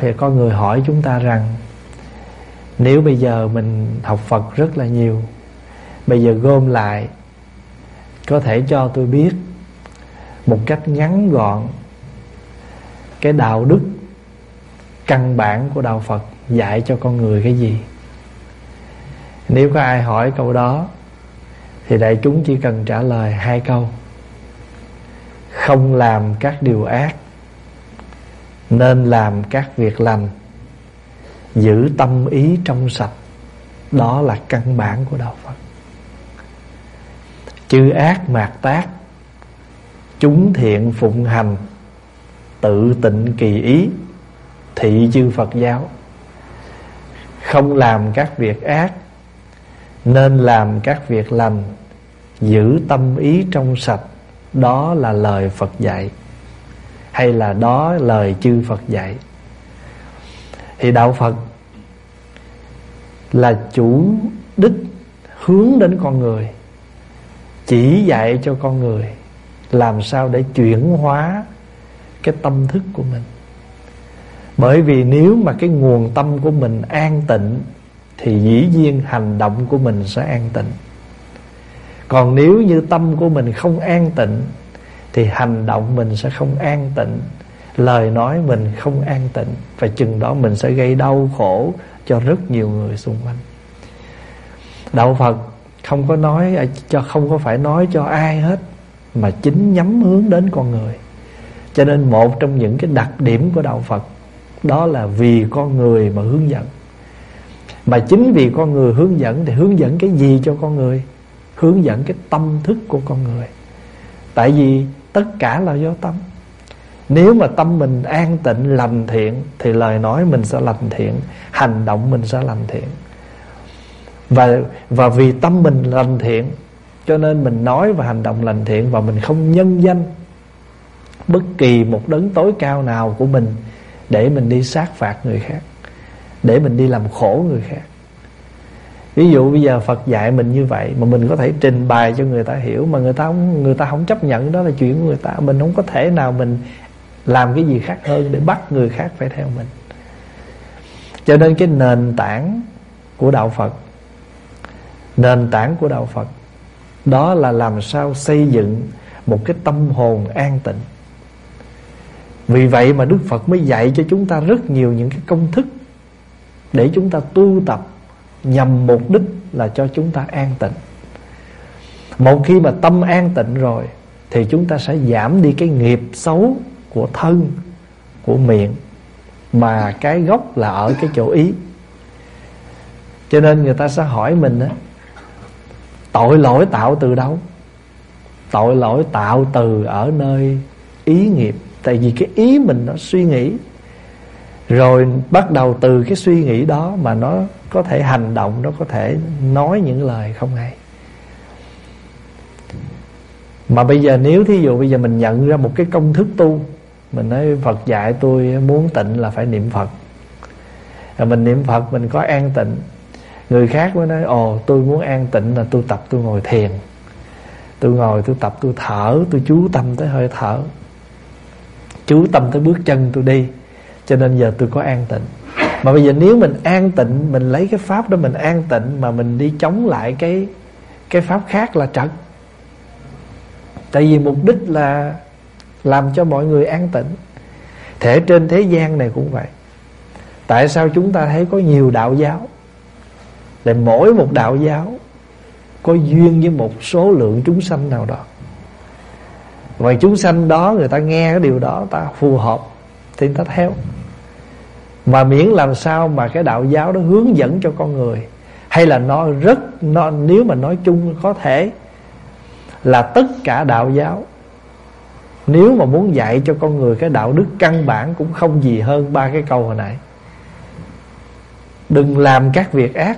thì có người hỏi chúng ta rằng nếu bây giờ mình học Phật rất là nhiều, bây giờ gom lại, có thể cho tôi biết một cách ngắn gọn cái đạo đức căn bản của đạo Phật dạy cho con người cái gì? Nếu có ai hỏi câu đó thì đại chúng chỉ cần trả lời 2 câu: không làm các điều ác, nên làm các việc lành, giữ tâm ý trong sạch. Đó là căn bản của đạo Phật. Chư ác mạt tác, chúng thiện phụng hành, tự tịnh kỳ ý, thị chư Phật giáo. Không làm các việc ác, nên làm các việc lành, giữ tâm ý trong sạch. Đó là lời Phật dạy, hay là đó lời chư Phật dạy. Thì đạo Phật là chủ đích hướng đến con người, chỉ dạy cho con người làm sao để chuyển hóa cái tâm thức của mình. Bởi vì nếu mà cái nguồn tâm của mình an tịnh thì dĩ nhiên hành động của mình sẽ an tịnh. Còn nếu như tâm của mình không an tịnh thì hành động mình sẽ không an tịnh, lời nói mình không an tịnh, và chừng đó mình sẽ gây đau khổ cho rất nhiều người xung quanh. Đạo Phật không có phải nói cho ai hết, mà chính nhắm hướng đến con người. Cho nên một trong những cái đặc điểm của đạo Phật đó là vì con người mà hướng dẫn. Mà chính vì con người hướng dẫn thì hướng dẫn cái gì cho con người? Hướng dẫn cái tâm thức của con người. Tại vì tất cả là do tâm. Nếu mà tâm mình an tịnh lành thiện thì lời nói mình sẽ lành thiện, hành động mình sẽ lành thiện. Và vì tâm mình lành thiện cho nên mình nói và hành động lành thiện, và mình không nhân danh bất kỳ một đấng tối cao nào của mình để mình đi sát phạt người khác, để mình đi làm khổ người khác. Ví dụ bây giờ Phật dạy mình như vậy mà mình có thể trình bày cho người ta hiểu, mà người ta không chấp nhận, đó là chuyện của người ta. Mình không có thể nào mình làm cái gì khác hơn để bắt người khác phải theo mình. Cho nên cái nền tảng của đạo Phật, đó là làm sao xây dựng một cái tâm hồn an tịnh. Vì vậy mà Đức Phật mới dạy cho chúng ta rất nhiều những cái công thức để chúng ta tu tập, nhằm mục đích là cho chúng ta an tịnh. Một khi mà tâm an tịnh rồi thì chúng ta sẽ giảm đi cái nghiệp xấu của thân, của miệng, mà cái gốc là ở cái chỗ ý. Cho nên người ta sẽ hỏi mình á, tội lỗi tạo từ đâu? Tội lỗi tạo từ ở nơi ý nghiệp. Tại vì cái ý mình nó suy nghĩ, rồi bắt đầu từ cái suy nghĩ đó mà nó có thể hành động, nó có thể nói những lời không hay. Mà bây giờ nếu thí dụ bây giờ mình nhận ra một cái công thức tu, mình nói Phật dạy tôi muốn tịnh là phải niệm Phật, rồi mình niệm Phật mình có an tịnh. Người khác mới nói ồ, tôi muốn an tịnh là tôi tập, tôi ngồi thiền, tôi ngồi tôi tập, tôi thở, tôi chú tâm tới hơi thở, chú tâm tới bước chân tôi đi, cho nên giờ tôi có an tịnh. Mà bây giờ nếu mình an tịnh, mình lấy cái pháp đó mình an tịnh, mà mình đi chống lại cái pháp khác là trật. Tại vì mục đích là làm cho mọi người an tịnh. Thể trên thế gian này cũng vậy. Tại sao chúng ta thấy có nhiều đạo giáo? Để mỗi một đạo giáo có duyên với một số lượng chúng sanh nào đó, và chúng sanh đó người ta nghe cái điều đó, ta phù hợp thì người ta theo. Mà miễn làm sao mà cái đạo giáo đó hướng dẫn cho con người, hay là nếu mà nói chung có thể là tất cả đạo giáo, nếu mà muốn dạy cho con người cái đạo đức căn bản cũng không gì hơn 3 cái câu hồi nãy. Đừng làm các việc ác,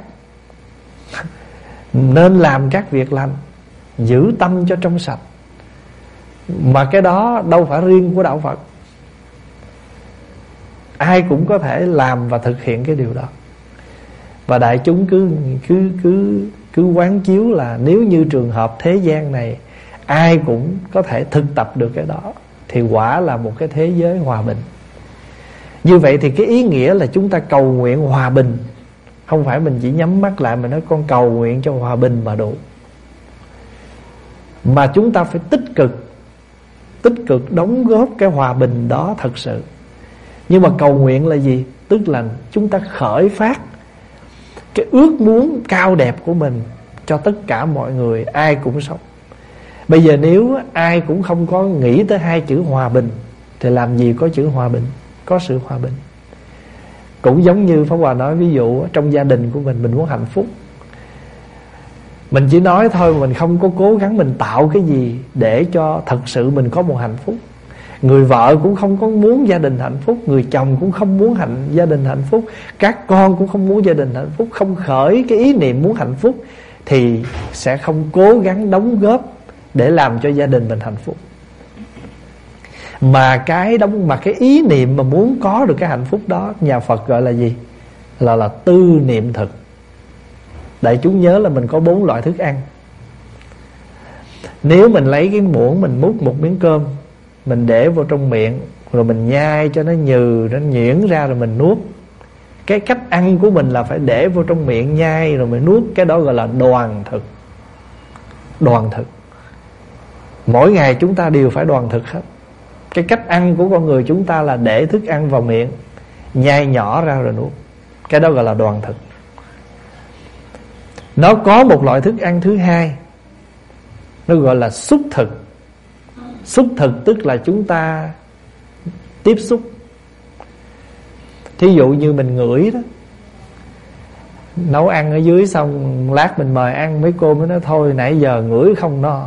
nên làm các việc lành, giữ tâm cho trong sạch. Mà cái đó đâu phải riêng của đạo Phật, ai cũng có thể làm và thực hiện cái điều đó. Và đại chúng cứ quán chiếu là nếu như trường hợp thế gian này ai cũng có thể thực tập được cái đó thì quả là một cái thế giới hòa bình. Như vậy thì cái ý nghĩa là chúng ta cầu nguyện hòa bình, không phải mình chỉ nhắm mắt lại mà nói con cầu nguyện cho hòa bình mà đủ, mà chúng ta phải tích cực đóng góp cái hòa bình đó thật sự. Nhưng mà cầu nguyện là gì? Tức là chúng ta khởi phát cái ước muốn cao đẹp của mình cho tất cả mọi người, ai cũng sống. Bây giờ nếu ai cũng không có nghĩ tới hai chữ hòa bình thì làm gì có chữ hòa bình, có sự hòa bình. Cũng giống như Pháp Hòa nói, ví dụ trong gia đình của mình muốn hạnh phúc, mình chỉ nói thôi mà mình không có cố gắng mình tạo cái gì để cho thật sự mình có một hạnh phúc. Người vợ cũng không có muốn gia đình hạnh phúc, người chồng cũng không muốn gia đình hạnh phúc, các con cũng không muốn gia đình hạnh phúc. Không khởi cái ý niệm muốn hạnh phúc thì sẽ không cố gắng đóng góp để làm cho gia đình mình hạnh phúc. Mà cái ý niệm mà muốn có được cái hạnh phúc đó, nhà Phật gọi là gì? Là tư niệm thực. Đại chúng nhớ là mình có 4 loại thức ăn. Nếu mình lấy cái muỗng, mình múc một miếng cơm, mình để vào trong miệng, rồi mình nhai cho nó nhừ, nó nhuyễn ra rồi mình nuốt. Cái cách ăn của mình là phải để vào trong miệng nhai rồi mình nuốt. Cái đó gọi là đoàn thực. Đoàn thực. Mỗi ngày chúng ta đều phải đoàn thực hết. Cái cách ăn của con người chúng ta là để thức ăn vào miệng, nhai nhỏ ra rồi nuốt. Cái đó gọi là đoàn thực. Nó có một loại thức ăn thứ hai, nó gọi là xúc thực. Xúc thực tức là chúng ta tiếp xúc. Thí dụ như mình ngửi đó, nấu ăn ở dưới xong lát mình mời ăn, mấy cô mới nói thôi nãy giờ ngửi không no.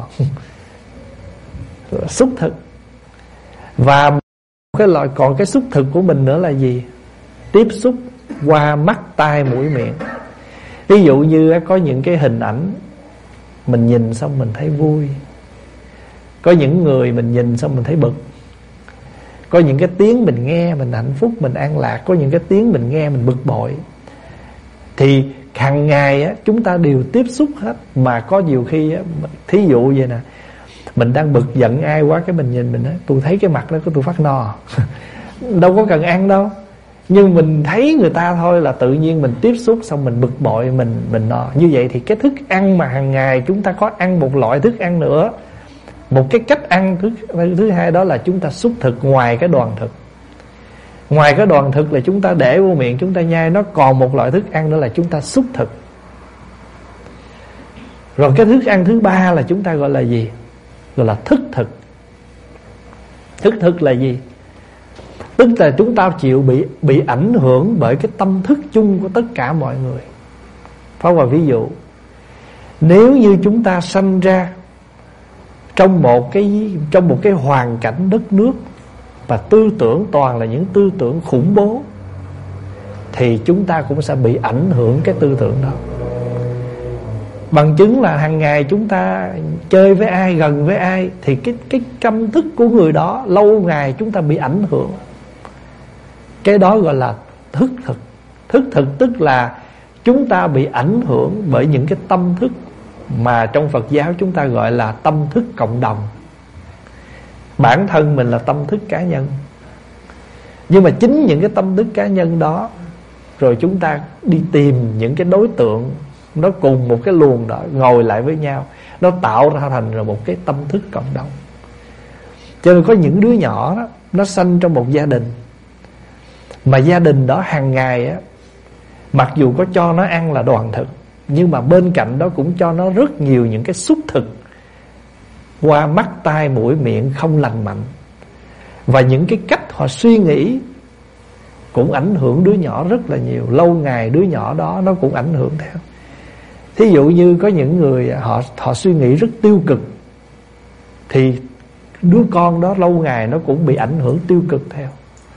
Xúc thực. Và còn cái xúc thực của mình nữa là gì? Tiếp xúc qua mắt, tai, mũi, miệng. Ví dụ như có những cái hình ảnh mình nhìn xong mình thấy vui, có những người mình nhìn xong mình thấy bực, có những cái tiếng mình nghe mình hạnh phúc, mình an lạc, có những cái tiếng mình nghe mình bực bội. Thì hàng ngày chúng ta đều tiếp xúc hết. Mà có nhiều khi thí dụ vậy nè, mình đang bực giận ai quá, cái mình nhìn mình nói tôi thấy cái mặt đó của tôi phát no. Đâu có cần ăn đâu, nhưng mình thấy người ta thôi là tự nhiên mình tiếp xúc xong mình bực bội, mình no. Như vậy thì cái thức ăn mà hàng ngày chúng ta có ăn một loại thức ăn nữa, một cái cách ăn thứ hai, đó là chúng ta xúc thực ngoài cái đoàn thực. Ngoài cái đoàn thực là chúng ta để vô miệng chúng ta nhai, nó còn một loại thức ăn nữa là chúng ta xúc thực. Rồi cái thức ăn thứ ba là chúng ta gọi là gì? Gọi là thức thực. Thức thực là gì? Tức là chúng ta chịu bị ảnh hưởng bởi cái tâm thức chung của tất cả mọi người. Pháp Hòa ví dụ, nếu như chúng ta sanh ra trong một cái hoàn cảnh đất nước và tư tưởng toàn là những tư tưởng khủng bố, thì chúng ta cũng sẽ bị ảnh hưởng cái tư tưởng đó. Bằng chứng là hàng ngày chúng ta chơi với ai, gần với ai, thì cái tâm thức của người đó lâu ngày chúng ta bị ảnh hưởng. Cái đó gọi là thức thực. Thức thực tức là chúng ta bị ảnh hưởng bởi những cái tâm thức mà trong Phật giáo chúng ta gọi là tâm thức cộng đồng. Bản thân mình là tâm thức cá nhân, nhưng mà chính những cái tâm thức cá nhân đó, rồi chúng ta đi tìm những cái đối tượng nó cùng một cái luồng đó, ngồi lại với nhau, nó tạo ra thành rồi một cái tâm thức cộng đồng. Cho nên có những đứa nhỏ đó, nó sanh trong một gia đình, mà gia đình đó hàng ngày á, mặc dù có cho nó ăn là đoàn thực, nhưng mà bên cạnh đó cũng cho nó rất nhiều những cái xúc thực qua mắt, tai, mũi, miệng không lành mạnh. Và những cái cách họ suy nghĩ cũng ảnh hưởng đứa nhỏ rất là nhiều. Lâu ngày đứa nhỏ đó nó cũng ảnh hưởng theo. Thí dụ như có những người họ suy nghĩ rất tiêu cực, thì đứa con đó lâu ngày nó cũng bị ảnh hưởng tiêu cực theo.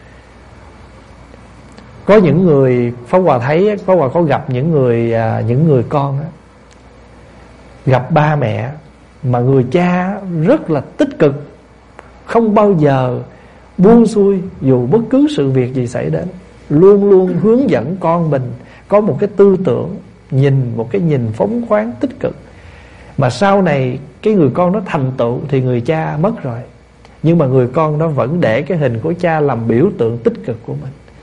Có những người, Pháp Hòa thấy, Pháp Hòa có gặp những người con đó, gặp ba mẹ mà người cha rất là tích cực, không bao giờ buông xuôi dù bất cứ sự việc gì xảy đến, luôn luôn hướng dẫn con mình có một cái tư tưởng, một cái nhìn phóng khoáng tích cực. Mà sau này cái người con đó thành tựu thì người cha mất rồi, nhưng mà người con đó vẫn để cái hình của cha làm biểu tượng tích cực của mình.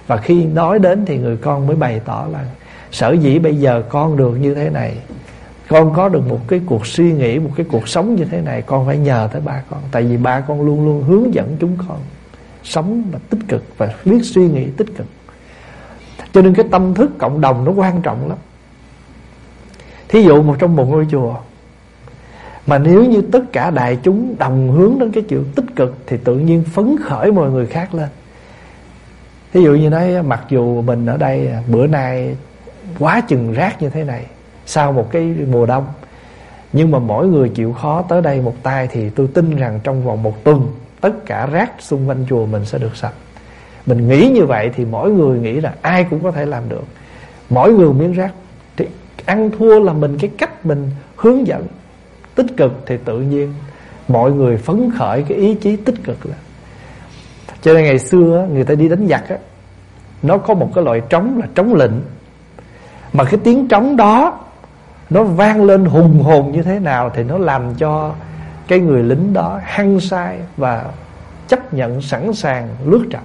Và khi nói đến thì người con mới bày tỏ là sở dĩ bây giờ con được như thế này, con có được một cái cuộc suy nghĩ, một cái cuộc sống như thế này, con phải nhờ tới ba con. Tại vì ba con luôn luôn hướng dẫn chúng con sống và tích cực và biết suy nghĩ tích cực. Cho nên cái tâm thức cộng đồng nó quan trọng lắm. Thí dụ trong một ngôi chùa mà nếu như tất cả đại chúng đồng hướng đến cái chuyện tích cực thì tự nhiên phấn khởi mọi người khác lên. Thí dụ như nói mặc dù mình ở đây bữa nay quá chừng rác như thế này sau một cái mùa đông, nhưng mà mỗi người chịu khó tới đây một tay thì tôi tin rằng trong vòng một tuần tất cả rác xung quanh chùa mình sẽ được sạch. Mình nghĩ như vậy thì mỗi người nghĩ là ai cũng có thể làm được. Mỗi người miếng rác thì ăn thua là mình, cái cách mình hướng dẫn tích cực thì tự nhiên mọi người phấn khởi cái ý chí tích cực lên. Cho nên ngày xưa người ta đi đánh giặc á, nó có một cái loại trống là trống lệnh. Mà cái tiếng trống đó nó vang lên hùng hồn như thế nào thì nó làm cho cái người lính đó hăng say và chấp nhận sẵn sàng lướt trận.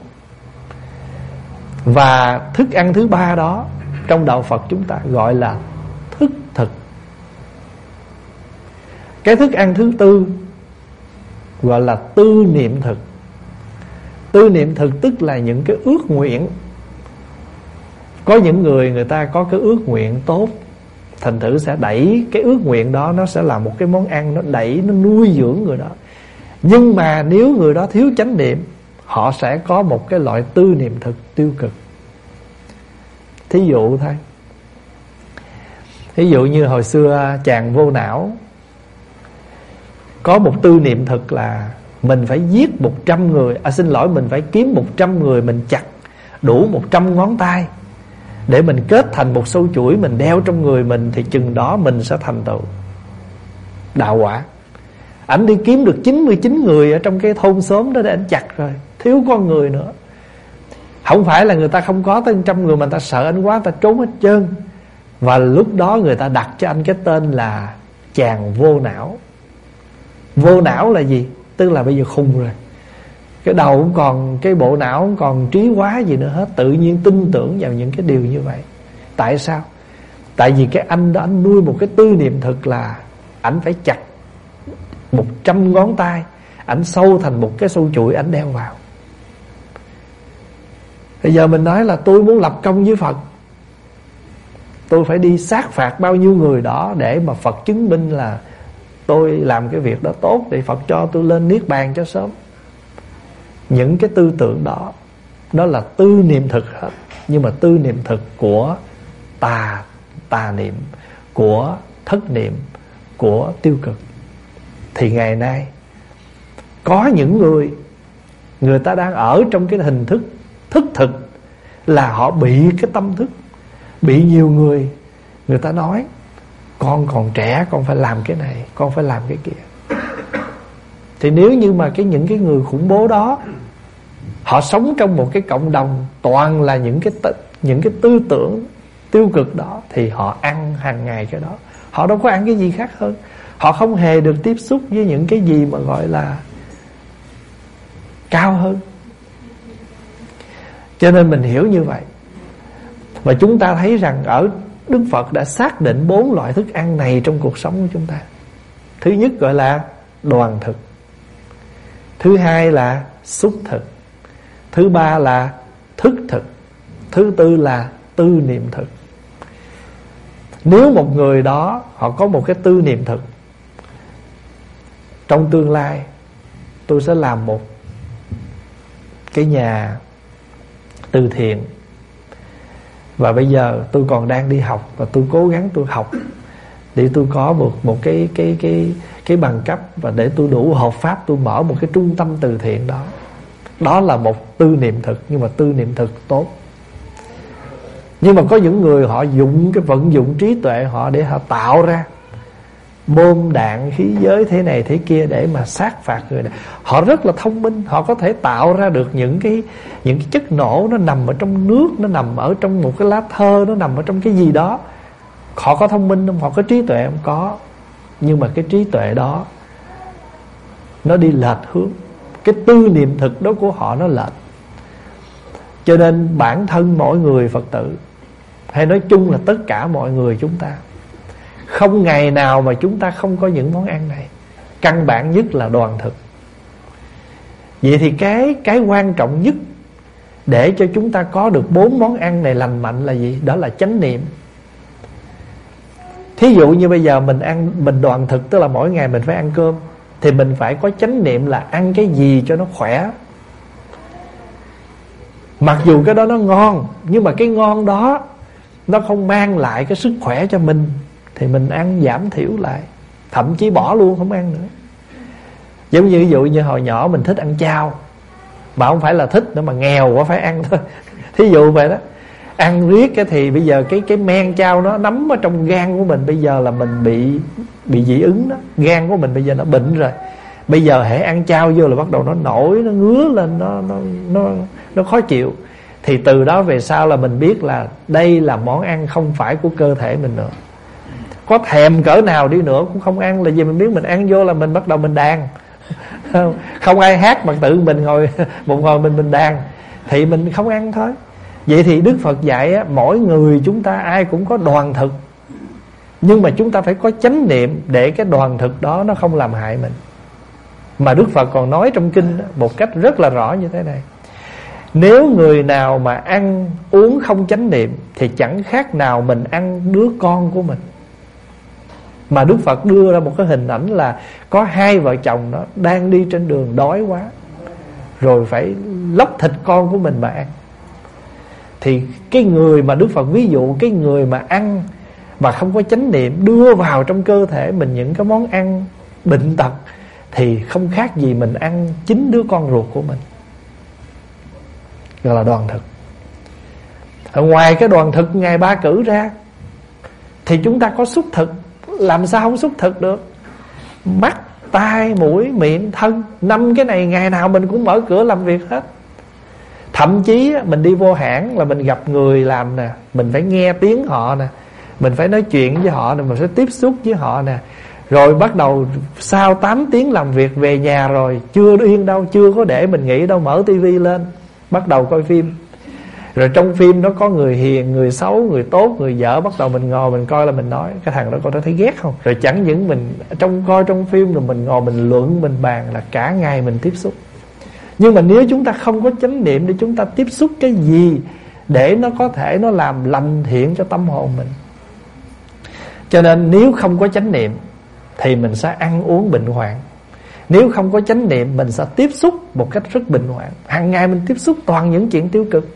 Và thức ăn thứ ba đó trong đạo Phật chúng ta gọi là thức thực. Cái thức ăn thứ tư gọi là tư niệm thực. Tư niệm thực tức là những cái ước nguyện. Có những người ta có cái ước nguyện tốt, thành thử sẽ đẩy cái ước nguyện đó, nó sẽ là một cái món ăn, nó đẩy, nó nuôi dưỡng người đó. Nhưng mà nếu người đó thiếu chánh niệm, họ sẽ có một cái loại tư niệm thực tiêu cực. Thí dụ thôi, thí dụ như hồi xưa chàng Vô Não có một tư niệm thực là mình phải giết 100 người, mình phải kiếm 100 người, mình chặt đủ 100 ngón tay để mình kết thành một sâu chuỗi, mình đeo trong người mình thì chừng đó mình sẽ thành tựu đạo quả. Ảnh đi kiếm được 99 người ở trong cái thôn xóm đó để ảnh chặt rồi, thiếu con người nữa. Không phải là người ta không có tới 100 người mà người ta sợ anh quá, người ta trốn hết trơn. Và lúc đó người ta đặt cho anh cái tên là chàng Vô Não. Vô não là gì? Tức là bây giờ khùng rồi, cái đầu cũng còn, cái bộ não cũng còn trí hóa gì nữa hết, tự nhiên tin tưởng vào những cái điều như vậy. Tại sao? Tại vì cái anh đó anh nuôi một cái tư niệm thực là ảnh phải chặt 100 ngón tay, ảnh sâu thành một cái sâu chuỗi, ảnh đeo vào. Bây giờ mình nói là tôi muốn lập công với Phật, tôi phải đi sát phạt bao nhiêu người đó để mà Phật chứng minh là tôi làm cái việc đó tốt, để Phật cho tôi lên Niết Bàn cho sớm. Những cái tư tưởng đó, đó là tư niệm thực hết. Nhưng mà tư niệm thực của tà niệm, của thất niệm, của tiêu cực. Thì ngày nay có những người ta đang ở trong cái hình thức thức thực, là họ bị cái tâm thức, bị nhiều người ta nói con còn trẻ, con phải làm cái này, con phải làm cái kia. Thì nếu như mà những cái người khủng bố đó họ sống trong một cái cộng đồng toàn là những cái tư tưởng tiêu cực đó, thì họ ăn hàng ngày cái đó, họ đâu có ăn cái gì khác hơn. Họ không hề được tiếp xúc với những cái gì mà gọi là cao hơn. Cho nên mình hiểu như vậy. Và chúng ta thấy rằng ở Đức Phật đã xác định 4 loại thức ăn này trong cuộc sống của chúng ta. Thứ nhất gọi là đoàn thực, thứ hai là xúc thực, thứ ba là thức thực, thứ tư là tư niệm thực. Nếu một người đó họ có một cái tư niệm thực, trong tương lai tôi sẽ làm một cái nhà từ thiện, và bây giờ tôi còn đang đi học, và tôi cố gắng tôi học để tôi có một cái bằng cấp, và để tôi đủ hợp pháp tôi mở một cái trung tâm từ thiện đó. Đó là một tư niệm thực, nhưng mà tư niệm thực tốt. Nhưng mà có những người họ vận dụng trí tuệ họ để họ tạo ra bom đạn khí giới thế này thế kia để mà sát phạt người này. Họ rất là thông minh, họ có thể tạo ra được những cái chất nổ, nó nằm ở trong nước, nó nằm ở trong một cái lá thơ, nó nằm ở trong cái gì đó. Họ có thông minh không? Họ có trí tuệ không? Có. Nhưng mà cái trí tuệ đó nó đi lệch hướng. Cái tư niệm thực đó của họ nó lệch. Cho nên bản thân mỗi người Phật tử, hay nói chung là tất cả mọi người chúng ta, không ngày nào mà chúng ta không có những món ăn này. Căn bản nhất là đoàn thực. Vậy thì cái quan trọng nhất để cho chúng ta có được 4 món ăn này lành mạnh là gì? Đó là chánh niệm. Thí dụ như bây giờ mình đoàn thực, tức là mỗi ngày mình phải ăn cơm, thì mình phải có chánh niệm là ăn cái gì cho nó khỏe. Mặc dù cái đó nó ngon, nhưng mà cái ngon đó nó không mang lại cái sức khỏe cho mình, thì mình ăn giảm thiểu lại, thậm chí bỏ luôn không ăn nữa. Giống như ví dụ như hồi nhỏ mình thích ăn chao, mà không phải là thích nữa, mà nghèo quá phải ăn thôi. Thí dụ vậy đó. Ăn riết cái thì bây giờ cái men chao nó nắm ở trong gan của mình. Bây giờ là mình bị dị ứng đó. Gan của mình bây giờ nó bệnh rồi. Bây giờ hễ ăn chao vô là bắt đầu nó nổi, nó ngứa lên, nó khó chịu. Thì từ đó về sau là mình biết là đây là món ăn không phải của cơ thể mình nữa. Có thèm cỡ nào đi nữa cũng không ăn, là vì mình biết mình ăn vô là mình bắt đầu mình đàn. Không ai hát mà tự mình ngồi một ngồi mình đàn, thì mình không ăn thôi. Vậy thì Đức Phật dạy á, mỗi người chúng ta ai cũng có đoàn thực, nhưng mà chúng ta phải có chánh niệm để cái đoàn thực đó nó không làm hại mình. Mà Đức Phật còn nói trong kinh đó, một cách rất là rõ như thế này: nếu người nào mà ăn uống không chánh niệm thì chẳng khác nào mình ăn đứa con của mình. Mà Đức Phật đưa ra một cái hình ảnh là có hai vợ chồng đó đang đi trên đường đói quá, rồi phải lóc thịt con của mình mà ăn. Thì cái người mà Đức Phật ví dụ, cái người mà ăn và không có chánh niệm, đưa vào trong cơ thể mình những cái món ăn bệnh tật, thì không khác gì mình ăn chính đứa con ruột của mình, gọi là đoàn thực. Ở ngoài cái đoàn thực ngày ba cử ra thì chúng ta có xúc thực. Làm sao không xúc thực được? Mắt, tai, mũi, miệng, thân, 5 cái này ngày nào mình cũng mở cửa làm việc hết. Thậm chí mình đi vô hãng là mình gặp người làm nè, mình phải nghe tiếng họ nè, mình phải nói chuyện với họ nè, mình phải tiếp xúc với họ nè. Rồi bắt đầu sau 8 tiếng làm việc về nhà rồi, chưa yên đâu, chưa có để mình nghỉ đâu, mở tivi lên, bắt đầu coi phim. Rồi trong phim nó có người hiền, người xấu, người tốt, người dở. Bắt đầu mình ngồi mình coi là mình nói cái thằng đó con đã thấy ghét không. Rồi chẳng những mình coi trong phim, rồi mình ngồi mình luận, mình bàn, là cả ngày mình tiếp xúc. Nhưng mà nếu chúng ta không có chánh niệm để chúng ta tiếp xúc cái gì để nó có thể nó làm lành thiện cho tâm hồn mình. Cho nên nếu không có chánh niệm thì mình sẽ ăn uống bệnh hoạn. Nếu không có chánh niệm mình sẽ tiếp xúc một cách rất bệnh hoạn. Hàng ngày mình tiếp xúc toàn những chuyện tiêu cực.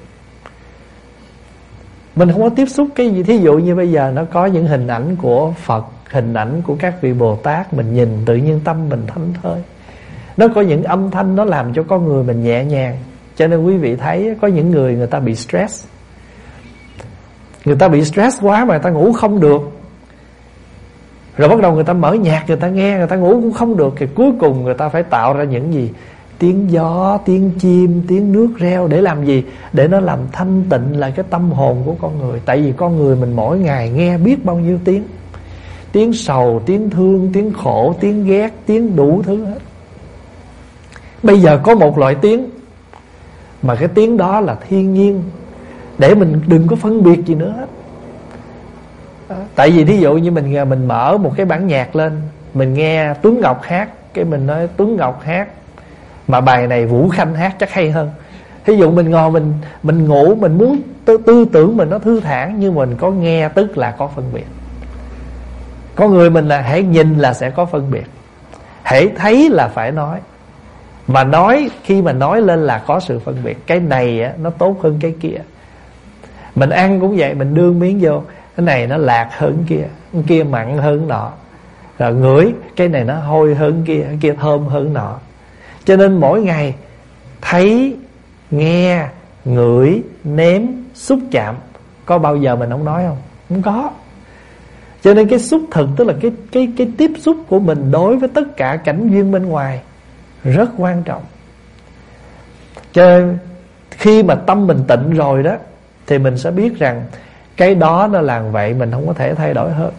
Mình không có tiếp xúc cái gì. Thí dụ như bây giờ nó có những hình ảnh của Phật, hình ảnh của các vị Bồ Tát, mình nhìn tự nhiên tâm mình thảnh thơi. Nó có những âm thanh nó làm cho con người mình nhẹ nhàng. Cho nên quý vị thấy có những người ta bị stress. Người ta bị stress quá mà người ta ngủ không được. Rồi bắt đầu người ta mở nhạc người ta nghe, người ta ngủ cũng không được. Thì cuối cùng người ta phải tạo ra những gì? Tiếng gió, tiếng chim, tiếng nước reo. Để làm gì? Để nó làm thanh tịnh lại cái tâm hồn của con người. Tại vì con người mình mỗi ngày nghe biết bao nhiêu tiếng. Tiếng sầu, tiếng thương, tiếng khổ, tiếng ghét, tiếng đủ thứ hết. Bây giờ có một loại tiếng mà cái tiếng đó là thiên nhiên, để mình đừng có phân biệt gì nữa hết. Tại vì thí dụ như mình mở một cái bản nhạc lên, mình nghe Tuấn Ngọc hát, cái mình nói Tuấn Ngọc hát, mà bài này Vũ Khanh hát chắc hay hơn. Thí dụ mình ngồi mình ngủ, mình muốn tư tưởng mình nó thư thản, nhưng mình có nghe tức là có phân biệt. Có người mình là hãy nhìn là sẽ có phân biệt, hãy thấy là phải nói. Mà nói, khi mà nói lên là có sự phân biệt. Cái này á, nó tốt hơn cái kia. Mình ăn cũng vậy, mình đưa miếng vô, cái này nó lạc hơn kia, cái kia mặn hơn nọ. Rồi ngửi, cái này nó hôi hơn kia, cái kia thơm hơn nọ. Cho nên mỗi ngày thấy, nghe, ngửi, nếm, xúc chạm, có bao giờ mình không nói không? Không có. Cho nên cái xúc thực, tức là cái tiếp xúc của mình đối với tất cả cảnh duyên bên ngoài rất quan trọng. Cho nên khi mà tâm mình tịnh rồi đó, thì mình sẽ biết rằng cái đó nó làm vậy, mình không có thể thay đổi hết.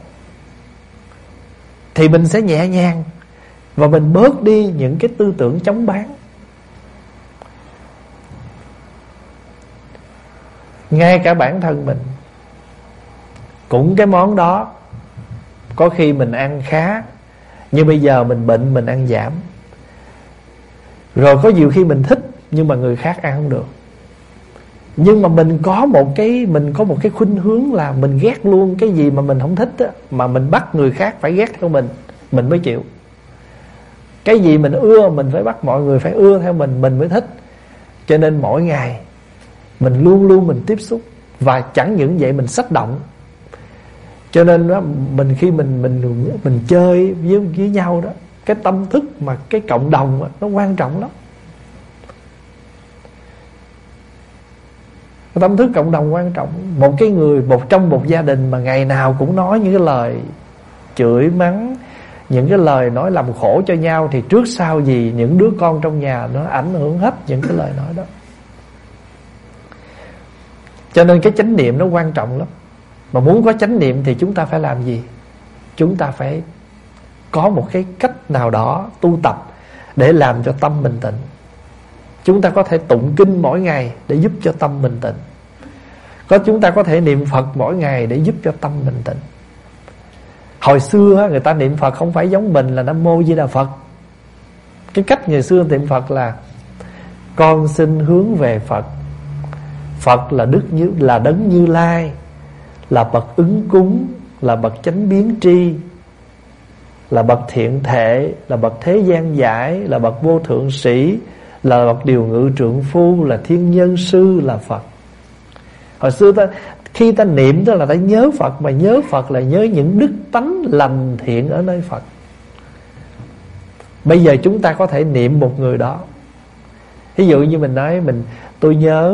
Thì mình sẽ nhẹ nhàng, và mình bớt đi những cái tư tưởng chống bán. Ngay cả bản thân mình cũng cái món đó, có khi mình ăn khá, nhưng bây giờ mình bệnh mình ăn giảm. Rồi có nhiều khi mình thích nhưng mà người khác ăn không được. Nhưng mà mình có một cái khuynh hướng là mình ghét luôn cái gì mà mình không thích á, mà mình bắt người khác phải ghét theo mình mới chịu. Cái gì mình ưa mình phải bắt mọi người phải ưa theo mình mới thích. Cho nên mỗi ngày mình luôn luôn mình tiếp xúc. Và chẳng những vậy mình xách động. Cho nên đó, mình khi mình chơi với nhau đó, cái tâm thức mà cái cộng đồng đó, nó quan trọng lắm. Cái tâm thức cộng đồng quan trọng. Một cái người trong một gia đình mà ngày nào cũng nói những cái lời chửi mắng, những cái lời nói làm khổ cho nhau, thì trước sau gì những đứa con trong nhà nó ảnh hưởng hết những cái lời nói đó. Cho nên cái chánh niệm nó quan trọng lắm. Mà muốn có chánh niệm thì chúng ta phải làm gì? Chúng ta phải có một cái cách nào đó tu tập để làm cho tâm mình tịnh. Chúng ta có thể tụng kinh mỗi ngày để giúp cho tâm mình tịnh. Chúng ta có thể niệm Phật mỗi ngày để giúp cho tâm mình tịnh. Hồi xưa người ta niệm Phật không phải giống mình là Nam Mô Di Đà Phật. Cái cách ngày xưa niệm Phật là con xin hướng về Phật. Phật là Đấng Như Lai, là bậc ứng cúng, là bậc chánh biến tri, là bậc thiện thệ, là bậc thế gian giải, là bậc vô thượng sĩ, là bậc điều ngự trượng phu, là thiên nhân sư, là Phật. Hồi xưa khi ta niệm đó là ta nhớ Phật. Mà nhớ Phật là nhớ những đức tánh lành thiện ở nơi Phật. Bây giờ chúng ta có thể niệm một người đó. Ví dụ như mình nói tôi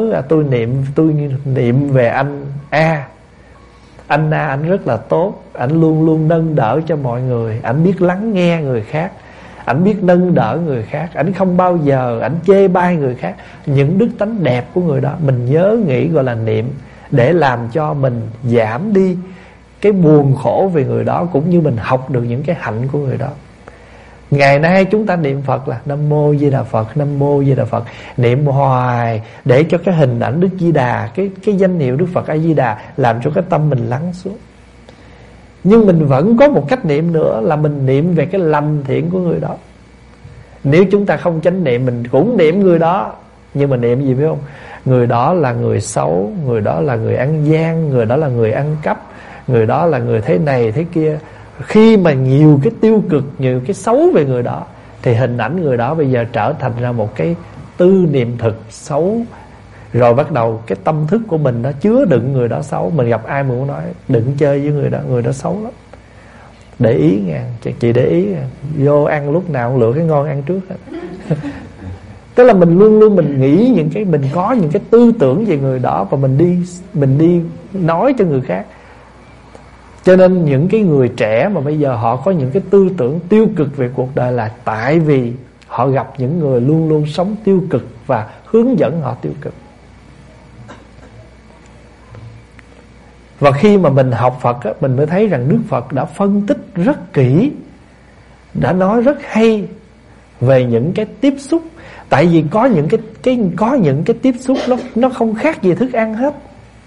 niệm về anh A. Anh A anh rất là tốt, anh luôn luôn nâng đỡ cho mọi người, anh biết lắng nghe người khác, anh biết nâng đỡ người khác, anh không bao giờ anh chê bai người khác. Những đức tánh đẹp của người đó mình nhớ nghĩ gọi là niệm, để làm cho mình giảm đi cái buồn khổ về người đó, cũng như mình học được những cái hạnh của người đó. Ngày nay chúng ta niệm Phật là Nam Mô Di Đà Phật, Nam Mô Di Đà Phật, niệm hoài để cho cái hình ảnh Đức Di Đà, cái danh hiệu Đức Phật A Di Đà làm cho cái tâm mình lắng xuống. Nhưng mình vẫn có một cách niệm nữa là mình niệm về cái lành thiện của người đó. Nếu chúng ta không chánh niệm, mình cũng niệm người đó, nhưng mà niệm gì biết không? Người đó là người xấu, người đó là người ăn gian, người đó là người ăn cắp, người đó là người thế này thế kia. Khi mà nhiều cái tiêu cực, nhiều cái xấu về người đó, thì hình ảnh người đó bây giờ trở thành ra một cái tư niệm thực xấu. Rồi bắt đầu cái tâm thức của mình nó chứa đựng người đó xấu. Mình gặp ai mình cũng nói đừng chơi với người đó xấu lắm. Để ý nha, chị để ý nha. Vô ăn lúc nào cũng lựa cái ngon ăn trước hết. Tức là mình luôn luôn mình nghĩ mình có những cái tư tưởng về người đó, và mình đi nói cho người khác. Cho nên những cái người trẻ mà bây giờ họ có những cái tư tưởng tiêu cực về cuộc đời là tại vì họ gặp những người luôn luôn sống tiêu cực và hướng dẫn họ tiêu cực. Và khi mà mình học Phật á, mình mới thấy rằng Đức Phật đã phân tích rất kỹ, đã nói rất hay về những cái tiếp xúc. Tại vì có những cái tiếp xúc nó không khác gì thức ăn hết.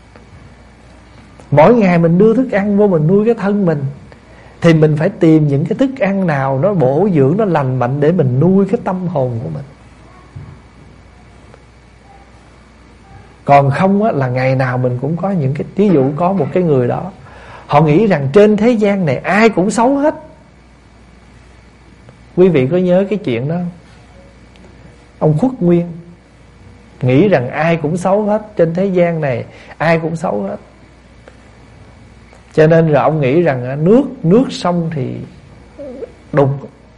Mỗi ngày mình đưa thức ăn vô mình nuôi cái thân mình, thì mình phải tìm những cái thức ăn nào nó bổ dưỡng, nó lành mạnh để mình nuôi cái tâm hồn của mình. Còn không á, là ngày nào mình cũng có những cái, ví dụ có một cái người đó, họ nghĩ rằng trên thế gian này ai cũng xấu hết. Quý vị có nhớ cái chuyện đó không? Ông Khuất Nguyên nghĩ rằng ai cũng xấu hết, trên thế gian này ai cũng xấu hết. Cho nên rồi ông nghĩ rằng nước sông thì đục.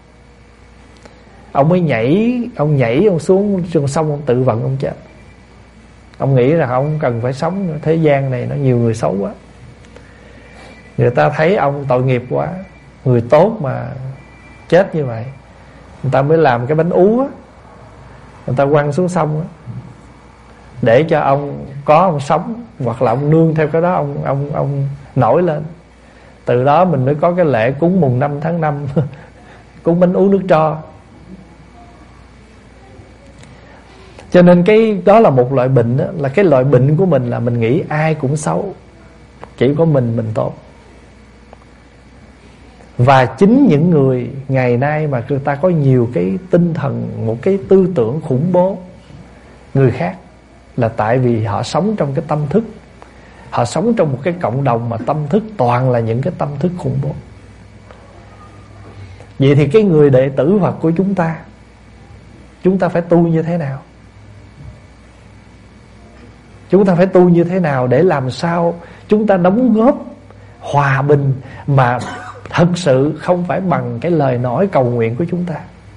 Ông mới nhảy ông xuống sông, ông tự vận ông chết. Ông nghĩ rằng ông cần phải sống nữa, thế gian này nó nhiều người xấu quá. Người ta thấy ông tội nghiệp quá, người tốt mà chết như vậy. Người ta mới làm cái bánh ú á, người ta quăng xuống sông á, để cho ông sống, hoặc là ông nương theo cái đó ông nổi lên. Từ đó mình mới có cái lễ cúng mùng 5 tháng 5 cúng bánh ú nước tro. Cho nên cái đó là một loại bệnh đó, là cái loại bệnh của mình là mình nghĩ ai cũng xấu, chỉ có mình tốt. Và chính những người ngày nay mà người ta có nhiều cái tinh thần, một cái tư tưởng khủng bố người khác, là tại vì họ sống trong cái tâm thức, họ sống trong một cái cộng đồng mà tâm thức toàn là những cái tâm thức khủng bố. Vậy thì cái người đệ tử Phật của chúng ta phải tu như thế nào? Chúng ta phải tu như thế nào để làm sao chúng ta đóng góp hòa bình mà thật sự không phải bằng cái lời nói cầu nguyện của chúng ta.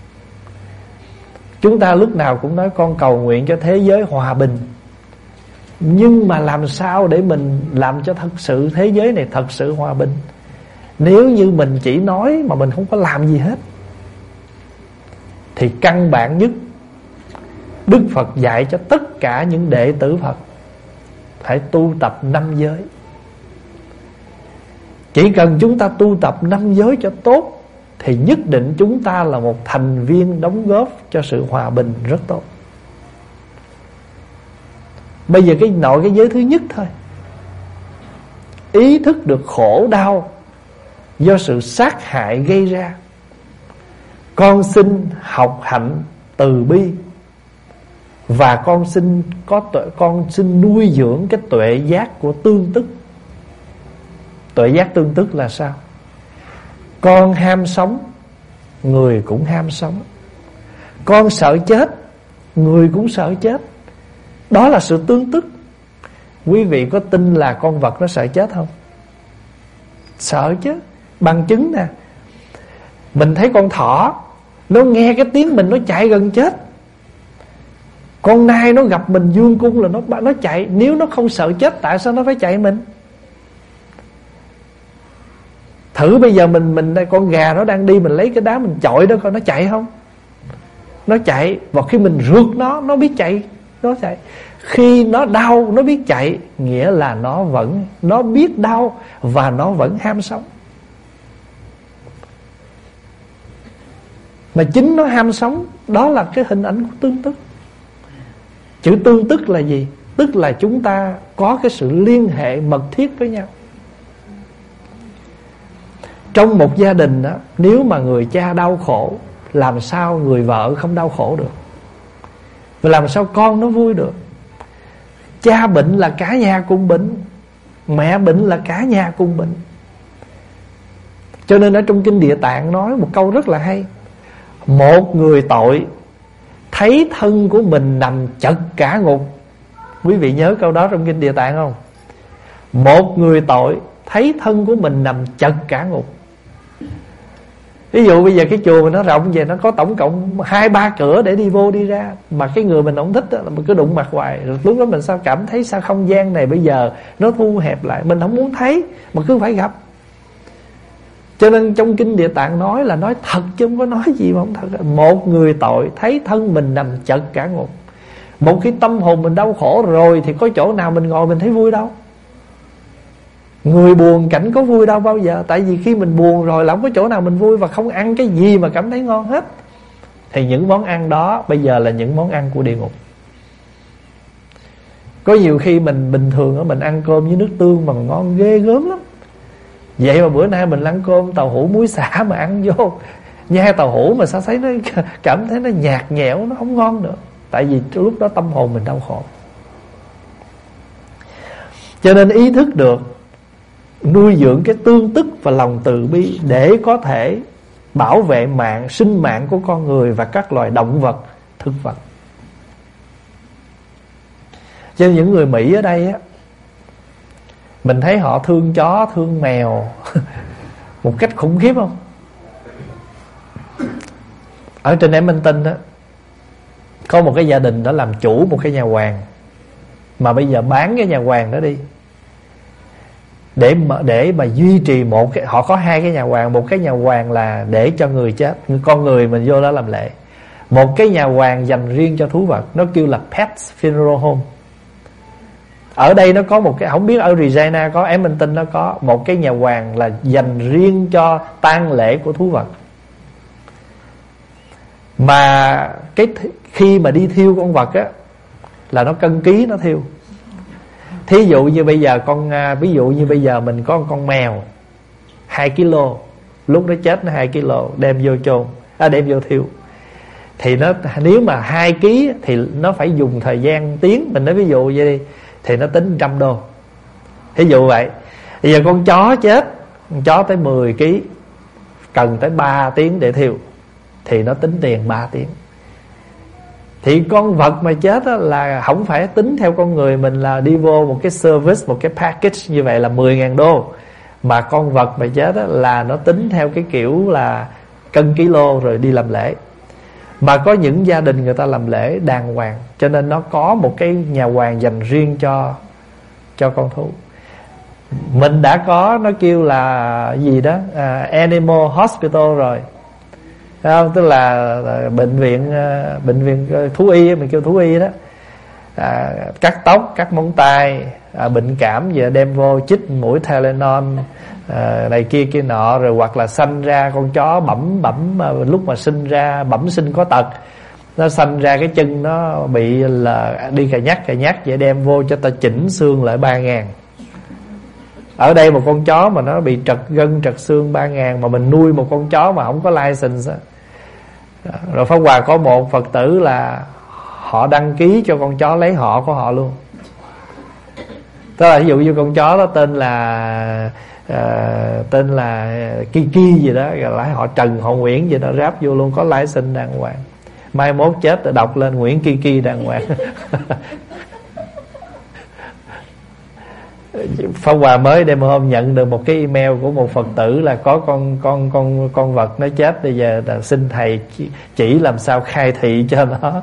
Chúng ta lúc nào cũng nói con cầu nguyện cho thế giới hòa bình, nhưng mà làm sao để mình làm cho thật sự thế giới này thật sự hòa bình? Nếu như mình chỉ nói mà mình không có làm gì hết, thì căn bản nhất Đức Phật dạy cho tất cả những đệ tử Phật phải tu tập 5 giới. Chỉ cần chúng ta tu tập 5 giới cho tốt thì nhất định chúng ta là một thành viên đóng góp cho sự hòa bình rất tốt. Bây giờ cái giới thứ nhất thôi, ý thức được khổ đau do sự sát hại gây ra, con xin học hạnh từ bi, và con xin nuôi dưỡng cái tuệ giác của tương tức. Tuệ giác tương tức là sao? Con ham sống, người cũng ham sống. Con sợ chết, người cũng sợ chết. Đó là sự tương tức. Quý vị có tin là con vật nó sợ chết không? Sợ chứ. Bằng chứng nè, mình thấy con thỏ, nó nghe cái tiếng mình nó chạy gần chết. Con nai nó gặp mình dương cung là nó chạy. Nếu nó không sợ chết, tại sao nó phải chạy mình? Thử bây giờ mình đây, con gà nó đang đi, mình lấy cái đá mình chọi đó coi nó chạy không? Nó chạy. Và khi mình rượt nó biết chạy, nó chạy. Khi nó đau nó biết chạy, nghĩa là nó biết đau và nó vẫn ham sống. Mà chính nó ham sống, đó là cái hình ảnh của tương tức. Chữ tương tức là gì? Tức là chúng ta có cái sự liên hệ mật thiết với nhau. Trong một gia đình đó, nếu mà người cha đau khổ, làm sao người vợ không đau khổ được? Và làm sao con nó vui được? Cha bệnh là cả nhà cùng bệnh, mẹ bệnh là cả nhà cùng bệnh. Cho nên ở trong Kinh Địa Tạng nói một câu rất là hay: một người tội thấy thân của mình nằm chật cả ngục. Quý vị nhớ câu đó trong Kinh Địa Tạng không? Một người tội thấy thân của mình nằm chật cả ngục. Ví dụ bây giờ cái chùa mình nó rộng về, nó có tổng cộng 2-3 cửa để đi vô đi ra, mà cái người mình không thích đó, là mình cứ đụng mặt hoài. Rồi lúc đó mình sao cảm thấy sao không gian này bây giờ nó thu hẹp lại, mình không muốn thấy mà cứ phải gặp. Cho nên trong Kinh Địa Tạng nói là nói thật chứ không có nói gì mà không thật. Một người tội thấy thân mình nằm chật cả ngục. Một khi tâm hồn mình đau khổ rồi thì có chỗ nào mình ngồi mình thấy vui đâu. Người buồn cảnh có vui đâu bao giờ. Tại vì khi mình buồn rồi là không có chỗ nào mình vui, và không ăn cái gì mà cảm thấy ngon hết. Thì những món ăn đó bây giờ là những món ăn của địa ngục. Có nhiều khi mình bình thường mình ăn cơm với nước tương mà ngon ghê gớm lắm. Vậy mà bữa nay mình ăn cơm tàu hũ muối xả mà ăn vô nhai tàu hũ mà sao thấy nó cảm thấy nó nhạt nhẽo, nó không ngon nữa. Tại vì lúc đó tâm hồn mình đau khổ. Cho nên ý thức được nuôi dưỡng cái tương tức và lòng từ bi để có thể bảo vệ sinh mạng của con người và các loài động vật, thực vật. Cho nên những người Mỹ ở đây á, mình thấy họ thương chó, thương mèo một cách khủng khiếp không? Ở trên Edmonton á, có một cái gia đình đó làm chủ một cái nhà hoàng, mà bây giờ bán cái nhà hoàng đó đi để mà duy trì một cái, họ có 2 cái nhà hoàng. Một cái nhà hoàng là để cho người chết, con người mình vô đó làm lễ. Một cái nhà hoàng dành riêng cho thú vật, nó kêu là Pets Funeral Home. Ở đây nó có một cái, không biết ở Regina có, Edmonton nó có một cái nhà hoàng là dành riêng cho tang lễ của thú vật. Mà khi mà đi thiêu con vật á, là nó cân ký nó thiêu. Thí dụ như bây giờ ví dụ như bây giờ mình có con mèo 2 kg, lúc nó chết nó 2 kg, đem vô chôn, đem vô thiêu, thì nó nếu mà 2 kg thì nó phải dùng thời gian tiếng, mình nói ví dụ vậy đi, thì nó tính $100. Thí dụ vậy. Bây giờ con chó chết, con chó tới 10 kg cần tới 3 tiếng để thiêu, thì nó tính tiền 3 tiếng. Thì con vật mà chết á, là không phải tính theo con người mình là đi vô một cái service, một cái package như vậy là $10.000, mà con vật mà chết á, là nó tính theo cái kiểu là cân kilo rồi đi làm lễ. Mà có những gia đình người ta làm lễ đàng hoàng, cho nên nó có một cái nhà hoàng dành riêng cho con thú. Mình đã có, nó kêu là gì đó, Animal Hospital rồi, thấy không? Tức là bệnh viện thú y, mình kêu thú y đó, cắt tóc, cắt móng tay, bệnh cảm gì đem vô chích mũi Tylenol, này kia kia nọ, rồi hoặc là sanh ra con chó bẩm lúc mà sinh ra bẩm sinh có tật, nó sanh ra cái chân nó bị là đi cà nhắc vậy, đem vô cho ta chỉnh xương lại 3.000. Ở đây một con chó mà nó bị trật gân trật xương 3.000, mà mình nuôi một con chó mà không có license á. Rồi Pháp Hòa có một Phật tử là họ đăng ký cho con chó lấy họ của họ luôn. Tức là ví dụ như con chó đó tên là Kiki gì đó, rồi lại họ Trần họ Nguyễn gì đó ráp vô luôn, có license đàng hoàng. Mai mốt chết rồi đọc lên Nguyễn Kiki đàng hoàng. Pháp Hòa mới đêm hôm nhận được một cái email của một Phật tử là có con vật nó chết, bây giờ là xin thầy chỉ làm sao khai thị cho nó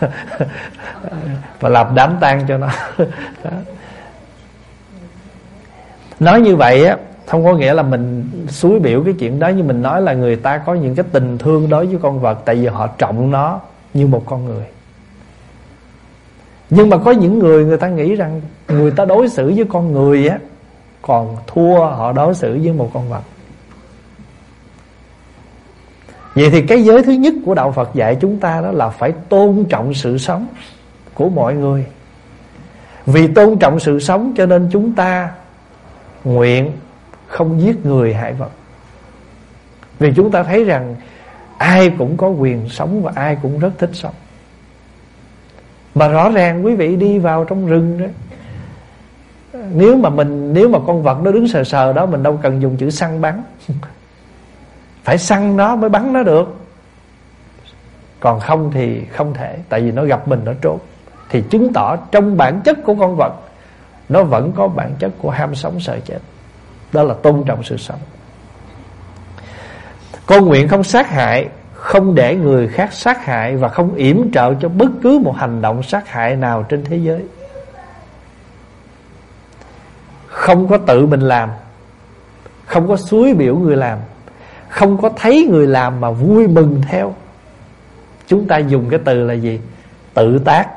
và làm đám tang cho nó. Nói như vậy á không có nghĩa là mình xúi biểu cái chuyện đó, nhưng mình nói là người ta có những cái tình thương đối với con vật, tại vì họ trọng nó như một con người. Nhưng mà có những người ta nghĩ rằng người ta đối xử với con người á còn thua họ đối xử với một con vật. Vậy thì cái giới thứ nhất của Đạo Phật dạy chúng ta đó là phải tôn trọng sự sống của mọi người. Vì tôn trọng sự sống cho nên chúng ta nguyện không giết người hại vật. Vì chúng ta thấy rằng ai cũng có quyền sống và ai cũng rất thích sống. Mà rõ ràng quý vị đi vào trong rừng đó, nếu mà con vật nó đứng sờ sờ đó, mình đâu cần dùng chữ săn bắn. Phải săn nó mới bắn nó được. Còn không thì không thể, tại vì nó gặp mình nó trốn. Thì chứng tỏ trong bản chất của con vật nó vẫn có bản chất của ham sống sợ chết. Đó là tôn trọng sự sống. Con nguyện không sát hại, không để người khác sát hại, và không yểm trợ cho bất cứ một hành động sát hại nào trên thế giới. Không có tự mình làm, không có xúi biểu người làm, không có thấy người làm mà vui mừng theo. Chúng ta dùng cái từ là gì? Tự tác,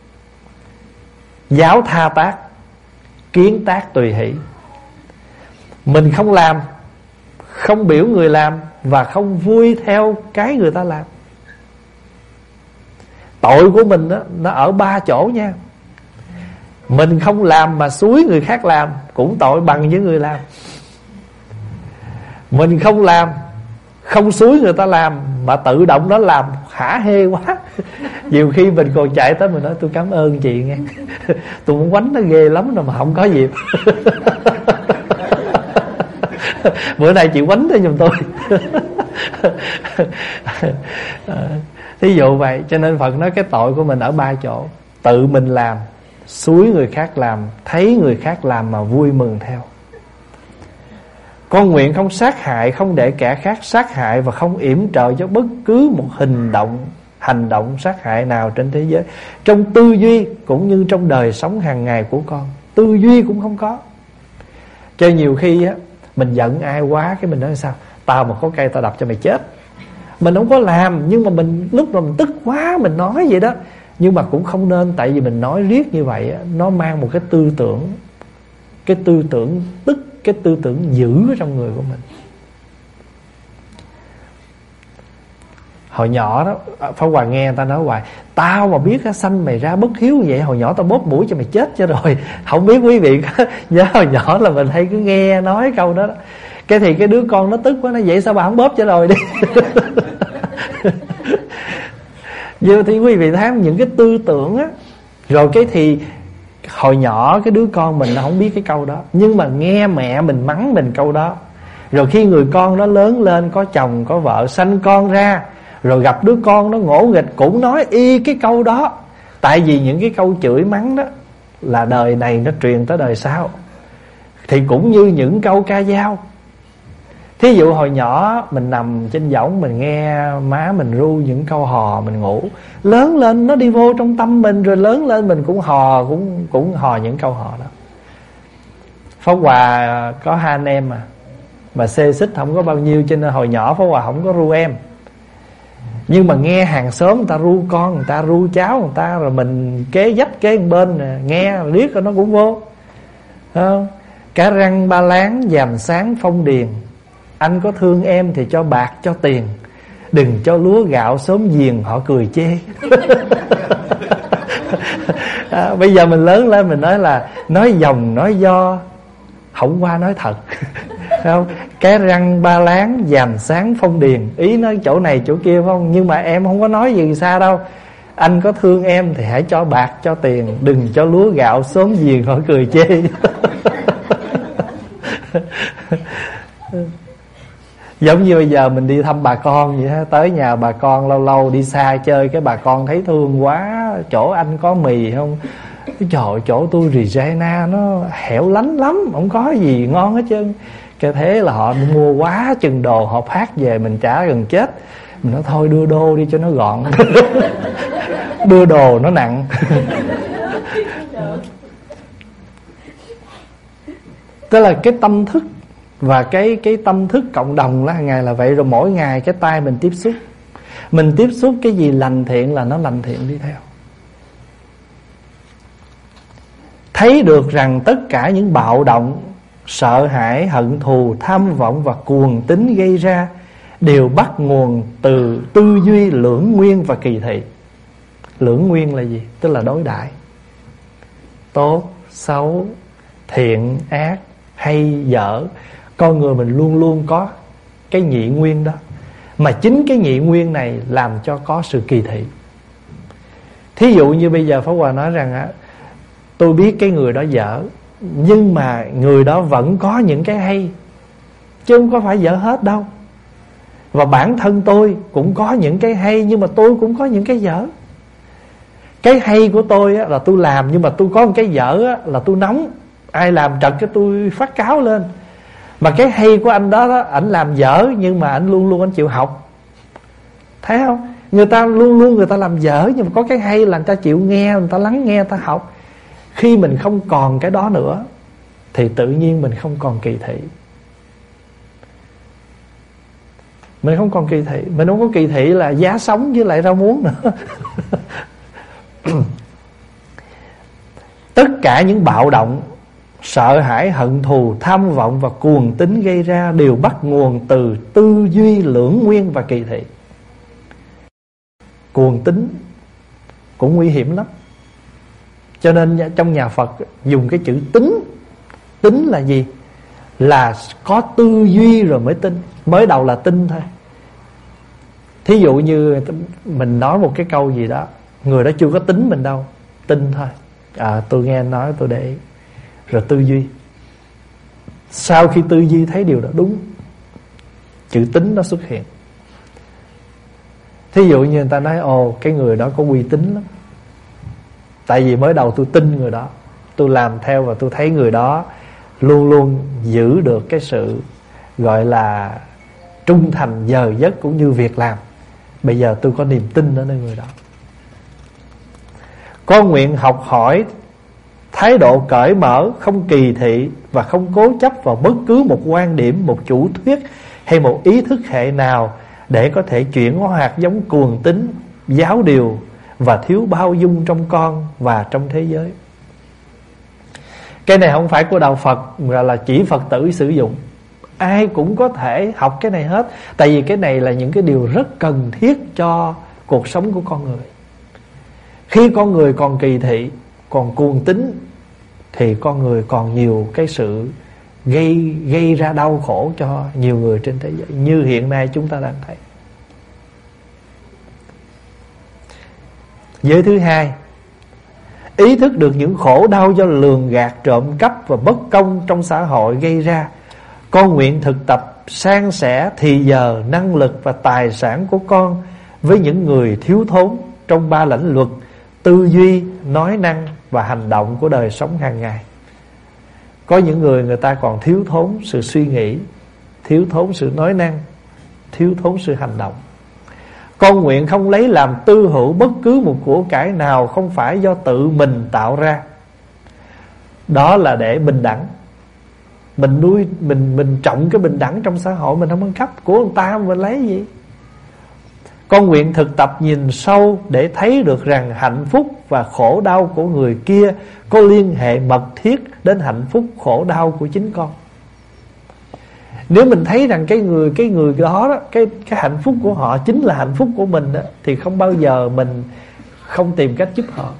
giáo tha tác, kiến tác tùy hỷ. Mình không làm, không biểu người làm, và không vui theo cái người ta làm. Tội của mình đó, nó ở 3 chỗ nha. Mình không làm mà xúi người khác làm cũng tội bằng với người làm. Mình không làm, không xúi người ta làm, mà tự động nó làm hả hê quá. Nhiều khi mình còn chạy tới mình nói tôi cảm ơn chị nghe, tôi muốn quánh nó ghê lắm rồi mà không có dịp. Bữa nay chị quánh cho giùm tôi. Thí dụ vậy. Cho nên Phật nói cái tội của mình ở 3 chỗ. Tự mình làm, xúi người khác làm, thấy người khác làm mà vui mừng theo. Con nguyện không sát hại, không để kẻ khác sát hại, và không yểm trợ cho bất cứ một hành động sát hại nào trên thế giới. Trong tư duy cũng như trong đời sống hàng ngày của con, tư duy cũng không có. Cho nhiều khi á, mình giận ai quá, cái mình nói sao, tao mà có cây tao đập cho mày chết. Mình không có làm, nhưng mà mình lúc mà mình tức quá mình nói vậy đó. Nhưng mà cũng không nên, tại vì mình nói riết như vậy á, nó mang một cái tư tưởng tức, cái tư tưởng dữ ở trong người của mình. Hồi nhỏ đó Pháp Hòa nghe người ta nói hoài, tao mà biết sanh mày ra bất hiếu vậy, hồi nhỏ tao bóp mũi cho mày chết cho rồi. Không biết quý vị có nhớ hồi nhỏ là mình hay cứ nghe nói câu đó, cái thì cái đứa con nó tức quá, nó vậy sao bà không bóp cho rồi đi. Vậy thì quý vị thấy những cái tư tưởng á. Rồi cái thì hồi nhỏ cái đứa con mình nó không biết cái câu đó, nhưng mà nghe mẹ mình mắng mình câu đó. Rồi khi người con nó lớn lên, có chồng có vợ, sanh con ra, rồi gặp đứa con nó ngỗ nghịch cũng nói y cái câu đó. Tại vì những cái câu chửi mắng đó là đời này nó truyền tới đời sau. Thì cũng như những câu ca dao. Thí dụ hồi nhỏ mình nằm trên võng, mình nghe má mình ru những câu hò, mình ngủ. Lớn lên nó đi vô trong tâm mình, rồi lớn lên mình cũng hò, cũng hò những câu hò đó. Pháp Hòa có 2 anh em mà xê xích không có bao nhiêu, cho nên hồi nhỏ Pháp Hòa không có ru em. Nhưng mà nghe hàng xóm người ta ru con, người ta ru cháu người ta, rồi mình kế dách kế bên nghe liếc rồi nó cũng vô. Không? Cá răng ba láng dàm sáng phong điền, anh có thương em thì cho bạc cho tiền, đừng cho lúa gạo sớm giềng họ cười chê. Bây giờ mình lớn lên mình nói là nói dòng nói do, không qua nói thật. Không? Cái răng ba láng dàm sáng phong điền, ý nói chỗ này chỗ kia phải không? Nhưng mà em không có nói gì xa đâu. Anh có thương em thì hãy cho bạc cho tiền, đừng cho lúa gạo sớm giềng họ cười chê. Giống như bây giờ mình đi thăm bà con vậy ha, tới nhà bà con lâu lâu đi xa chơi, cái bà con thấy thương quá, chỗ anh có mì không? Trời, chỗ tôi Regina nó hẻo lánh lắm, không có gì ngon hết trơn. Cái thế là họ mua quá chừng đồ, họ phát về mình trả gần chết. Mình nói thôi đưa đô đi cho nó gọn. Đưa đồ nó nặng. Tức là cái tâm thức và cái tâm thức cộng đồng là hàng ngày là vậy. Rồi mỗi ngày cái tay mình tiếp xúc, mình tiếp xúc cái gì lành thiện là nó lành thiện đi theo. Thấy được rằng tất cả những bạo động, sợ hãi, hận thù, tham vọng và cuồng tín gây ra đều bắt nguồn từ tư duy lưỡng nguyên và kỳ thị. Lưỡng nguyên là gì? Tức là đối đãi, tốt, xấu, thiện, ác, hay, dở. Con người mình luôn luôn có cái nhị nguyên đó. Mà chính cái nhị nguyên này làm cho có sự kỳ thị. Thí dụ như bây giờ Pháp Hòa nói rằng tôi biết cái người đó dở, nhưng mà người đó vẫn có những cái hay, chứ không có phải dở hết đâu. Và bản thân tôi cũng có những cái hay, nhưng mà tôi cũng có những cái dở. Cái hay của tôi là tôi làm, nhưng mà tôi có một cái dở là tôi nóng. Ai làm trật cái tôi phát cáo lên. Mà cái hay của anh đó, ảnh làm dở, nhưng mà ảnh luôn luôn anh chịu học. Thấy không? Người ta luôn luôn người ta làm dở, nhưng mà có cái hay là người ta chịu nghe, người ta lắng nghe, người ta học. Khi mình không còn cái đó nữa thì tự nhiên mình không còn kỳ thị. Mình không còn kỳ thị. Mình không có kỳ thị là giá sống với lại rau muống nữa. Tất cả những bạo động, sợ hãi, hận thù, tham vọng và cuồng tín gây ra đều bắt nguồn từ tư duy lưỡng nguyên và kỳ thị. Cuồng tín cũng nguy hiểm lắm. Cho nên trong nhà Phật dùng cái chữ tín. Tín là gì? Là có tư duy rồi mới tin. Mới đầu là tin thôi. Thí dụ như mình nói một cái câu gì đó, người đó chưa có tính mình đâu, tin thôi. Tôi nghe anh nói tôi để ý. Rồi tư duy. Sau khi tư duy thấy điều đó đúng, chữ tính nó xuất hiện. Thí dụ như người ta nói cái người đó có uy tín lắm. Tại vì mới đầu tôi tin người đó, tôi làm theo và tôi thấy người đó luôn luôn giữ được cái sự gọi là trung thành giờ giấc cũng như việc làm. Bây giờ tôi có niềm tin ở nơi người đó. Có nguyện học hỏi, thái độ cởi mở, không kỳ thị và không cố chấp vào bất cứ một quan điểm, một chủ thuyết hay một ý thức hệ nào để có thể chuyển hóa hạt giống cuồng tín, giáo điều và thiếu bao dung trong con và trong thế giới. Cái này không phải của đạo Phật, mà là chỉ Phật tử sử dụng. Ai cũng có thể học cái này hết. Tại vì cái này là những cái điều rất cần thiết cho cuộc sống của con người. Khi con người còn kỳ thị, còn cuồng tín, thì con người còn nhiều cái sự gây ra đau khổ cho nhiều người trên thế giới, như hiện nay chúng ta đang thấy. Giới thứ hai, ý thức được những khổ đau do lường gạt, trộm cắp và bất công trong xã hội gây ra, con nguyện thực tập san sẻ thì giờ, năng lực và tài sản của con với những người thiếu thốn trong 3 lĩnh vực tư duy, nói năng và hành động của đời sống hàng ngày. Có những người ta còn thiếu thốn sự suy nghĩ, thiếu thốn sự nói năng, thiếu thốn sự hành động. Con nguyện không lấy làm tư hữu bất cứ một của cải nào không phải do tự mình tạo ra. Đó là để bình đẳng. Mình trọng cái bình đẳng trong xã hội. Mình không ăn cắp của người ta, mình lấy gì. Con nguyện thực tập nhìn sâu để thấy được rằng hạnh phúc và khổ đau của người kia có liên hệ mật thiết đến hạnh phúc khổ đau của chính con. Nếu mình thấy rằng cái người đó, cái hạnh phúc của họ chính là hạnh phúc của mình đó, thì không bao giờ mình không tìm cách giúp họ.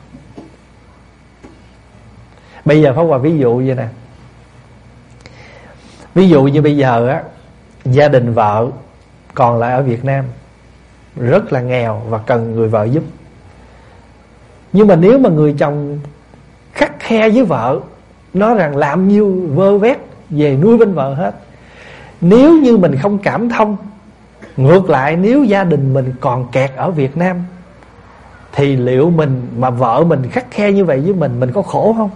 Bây giờ Pháp Hòa ví dụ vậy nè. Ví dụ như bây giờ á, gia đình vợ còn lại ở Việt Nam rất là nghèo và cần người vợ giúp. Nhưng mà nếu mà người chồng khắt khe với vợ, nói rằng làm nhiêu vơ vét về nuôi bên vợ hết, nếu như mình không cảm thông, ngược lại nếu gia đình mình còn kẹt ở Việt Nam, thì liệu mình mà vợ mình khắt khe như vậy với mình có khổ không?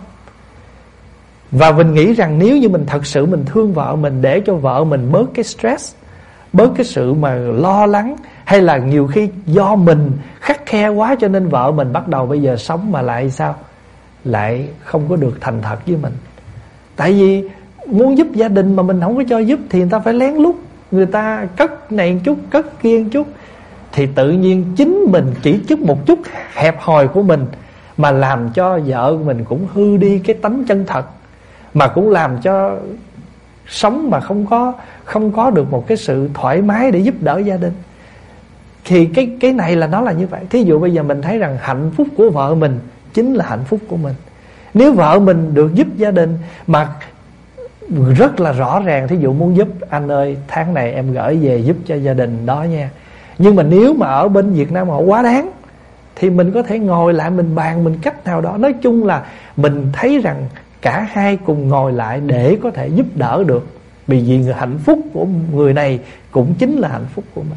Và mình nghĩ rằng nếu như mình thật sự mình thương vợ mình, để cho vợ mình bớt cái stress, bớt cái sự mà lo lắng, hay là nhiều khi do mình khắt khe quá cho nên vợ mình bắt đầu bây giờ sống mà lại sao? Lại không có được thành thật với mình. Tại vì muốn giúp gia đình mà mình không có cho giúp, thì người ta phải lén lút, người ta cất này một chút, cất kia một chút, thì tự nhiên chính mình chỉ một chút hẹp hòi của mình mà làm cho vợ mình cũng hư đi cái tánh chân thật, mà cũng làm cho sống mà không có được một cái sự thoải mái để giúp đỡ gia đình. Thì cái này là nó là như vậy. Thí dụ bây giờ mình thấy rằng hạnh phúc của vợ mình chính là hạnh phúc của mình. Nếu vợ mình được giúp gia đình mà rất là rõ ràng, thí dụ muốn giúp, anh ơi tháng này em gửi về giúp cho gia đình đó nha. Nhưng mà nếu mà ở bên Việt Nam họ quá đáng, thì mình có thể ngồi lại mình bàn mình cách nào đó. Nói chung là mình thấy rằng cả hai cùng ngồi lại để có thể giúp đỡ được. Vì hạnh phúc của người này cũng chính là hạnh phúc của mình.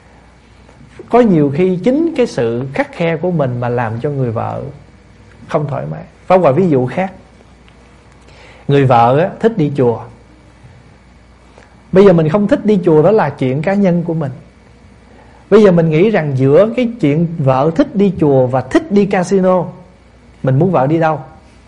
Có nhiều khi chính cái sự khắt khe của mình mà làm cho người vợ không thoải mái. Pháp Hòa ví dụ khác. Người vợ á, thích đi chùa. Bây giờ mình không thích đi chùa, đó là chuyện cá nhân của mình. Bây giờ mình nghĩ rằng giữa cái chuyện vợ thích đi chùa và thích đi casino, mình muốn vợ đi đâu?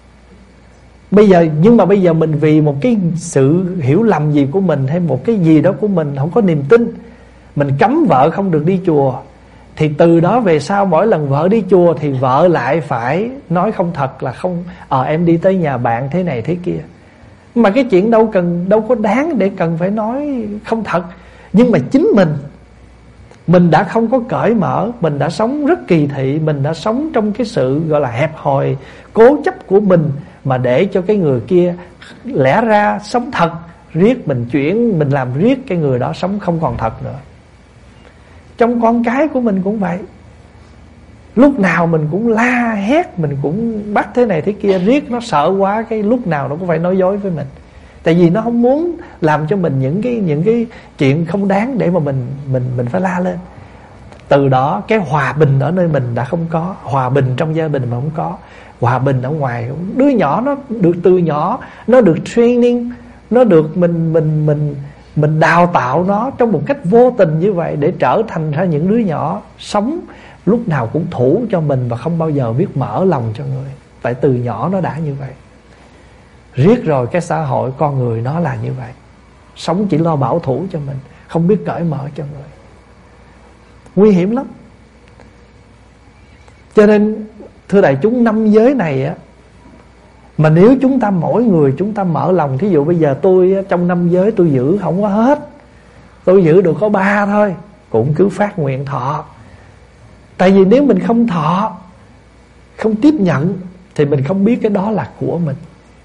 Nhưng mà bây giờ mình vì một cái sự hiểu lầm gì của mình, hay một cái gì đó của mình không có niềm tin, mình cấm vợ không được đi chùa, thì từ đó về sau mỗi lần vợ đi chùa thì vợ lại phải nói không thật, là không em đi tới nhà bạn thế này thế kia. Mà cái chuyện đâu có đáng để cần phải nói không thật. Nhưng mà chính mình đã không có cởi mở, mình đã sống rất kỳ thị, mình đã sống trong cái sự gọi là hẹp hòi, cố chấp của mình, mà để cho cái người kia lẽ ra sống thật, riết mình làm riết cái người đó sống không còn thật nữa. Trong con cái của mình cũng vậy. Lúc nào mình cũng la hét, mình cũng bắt thế này thế kia, riết nó sợ quá, cái lúc nào nó cũng phải nói dối với mình. Tại vì nó không muốn làm cho mình những cái chuyện không đáng để mà mình phải la lên. Từ đó cái hòa bình ở nơi mình đã không có, hòa bình trong gia đình mà không có, hòa bình ở ngoài. Đứa nhỏ nó được từ nhỏ nó được training, nó được mình đào tạo nó trong một cách vô tình như vậy, để trở thành ra những đứa nhỏ sống lúc nào cũng thủ cho mình và không bao giờ biết mở lòng cho người. Tại từ nhỏ nó đã như vậy. Riết rồi cái xã hội con người nó là như vậy, sống chỉ lo bảo thủ cho mình, không biết cởi mở cho người. Nguy hiểm lắm. Cho nên thưa đại chúng, 5 giới này á, Mà nếu chúng ta mỗi người chúng ta mở lòng, thí dụ bây giờ tôi trong 5 giới tôi giữ không có hết, tôi giữ được có 3 thôi, cũng cứ phát nguyện thọ. Tại vì nếu mình không thọ, không tiếp nhận, thì mình không biết cái đó là của mình.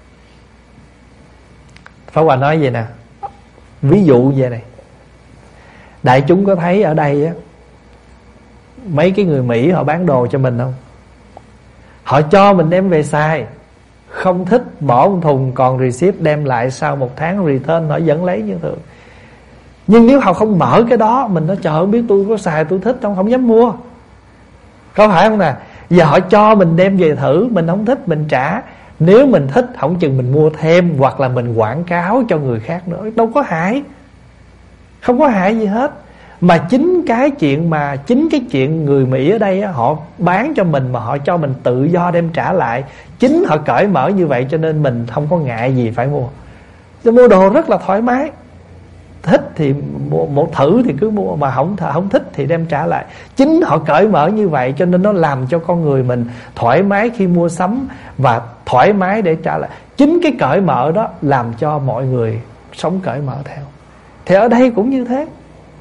Pháp Hòa nói vậy nè, ví dụ vậy này, đại chúng có thấy ở đây á, mấy cái người Mỹ họ bán đồ cho mình không? Họ cho mình đem về xài, không thích bỏ một thùng, còn receipt đem lại sau 1 tháng return họ vẫn lấy như thường. Nhưng nếu họ không mở cái đó, mình nói trời, không biết tôi có xài tôi thích không, không dám mua. Có phải không nè? Giờ họ cho mình đem về thử, mình không thích mình trả. Nếu mình thích không chừng mình mua thêm, hoặc là mình quảng cáo cho người khác nữa. Đâu có hại, không có hại gì hết. Mà chính cái chuyện người Mỹ ở đây á, họ bán cho mình mà họ cho mình tự do đem trả lại. Chính họ cởi mở như vậy cho nên mình không có ngại gì phải mua. Mua đồ rất là thoải mái. Thích thì mua thử thì cứ mua, mà không thích thì đem trả lại. Chính họ cởi mở như vậy cho nên nó làm cho con người mình thoải mái khi mua sắm và thoải mái để trả lại. Chính cái cởi mở đó làm cho mọi người sống cởi mở theo. Thì ở đây cũng như thế.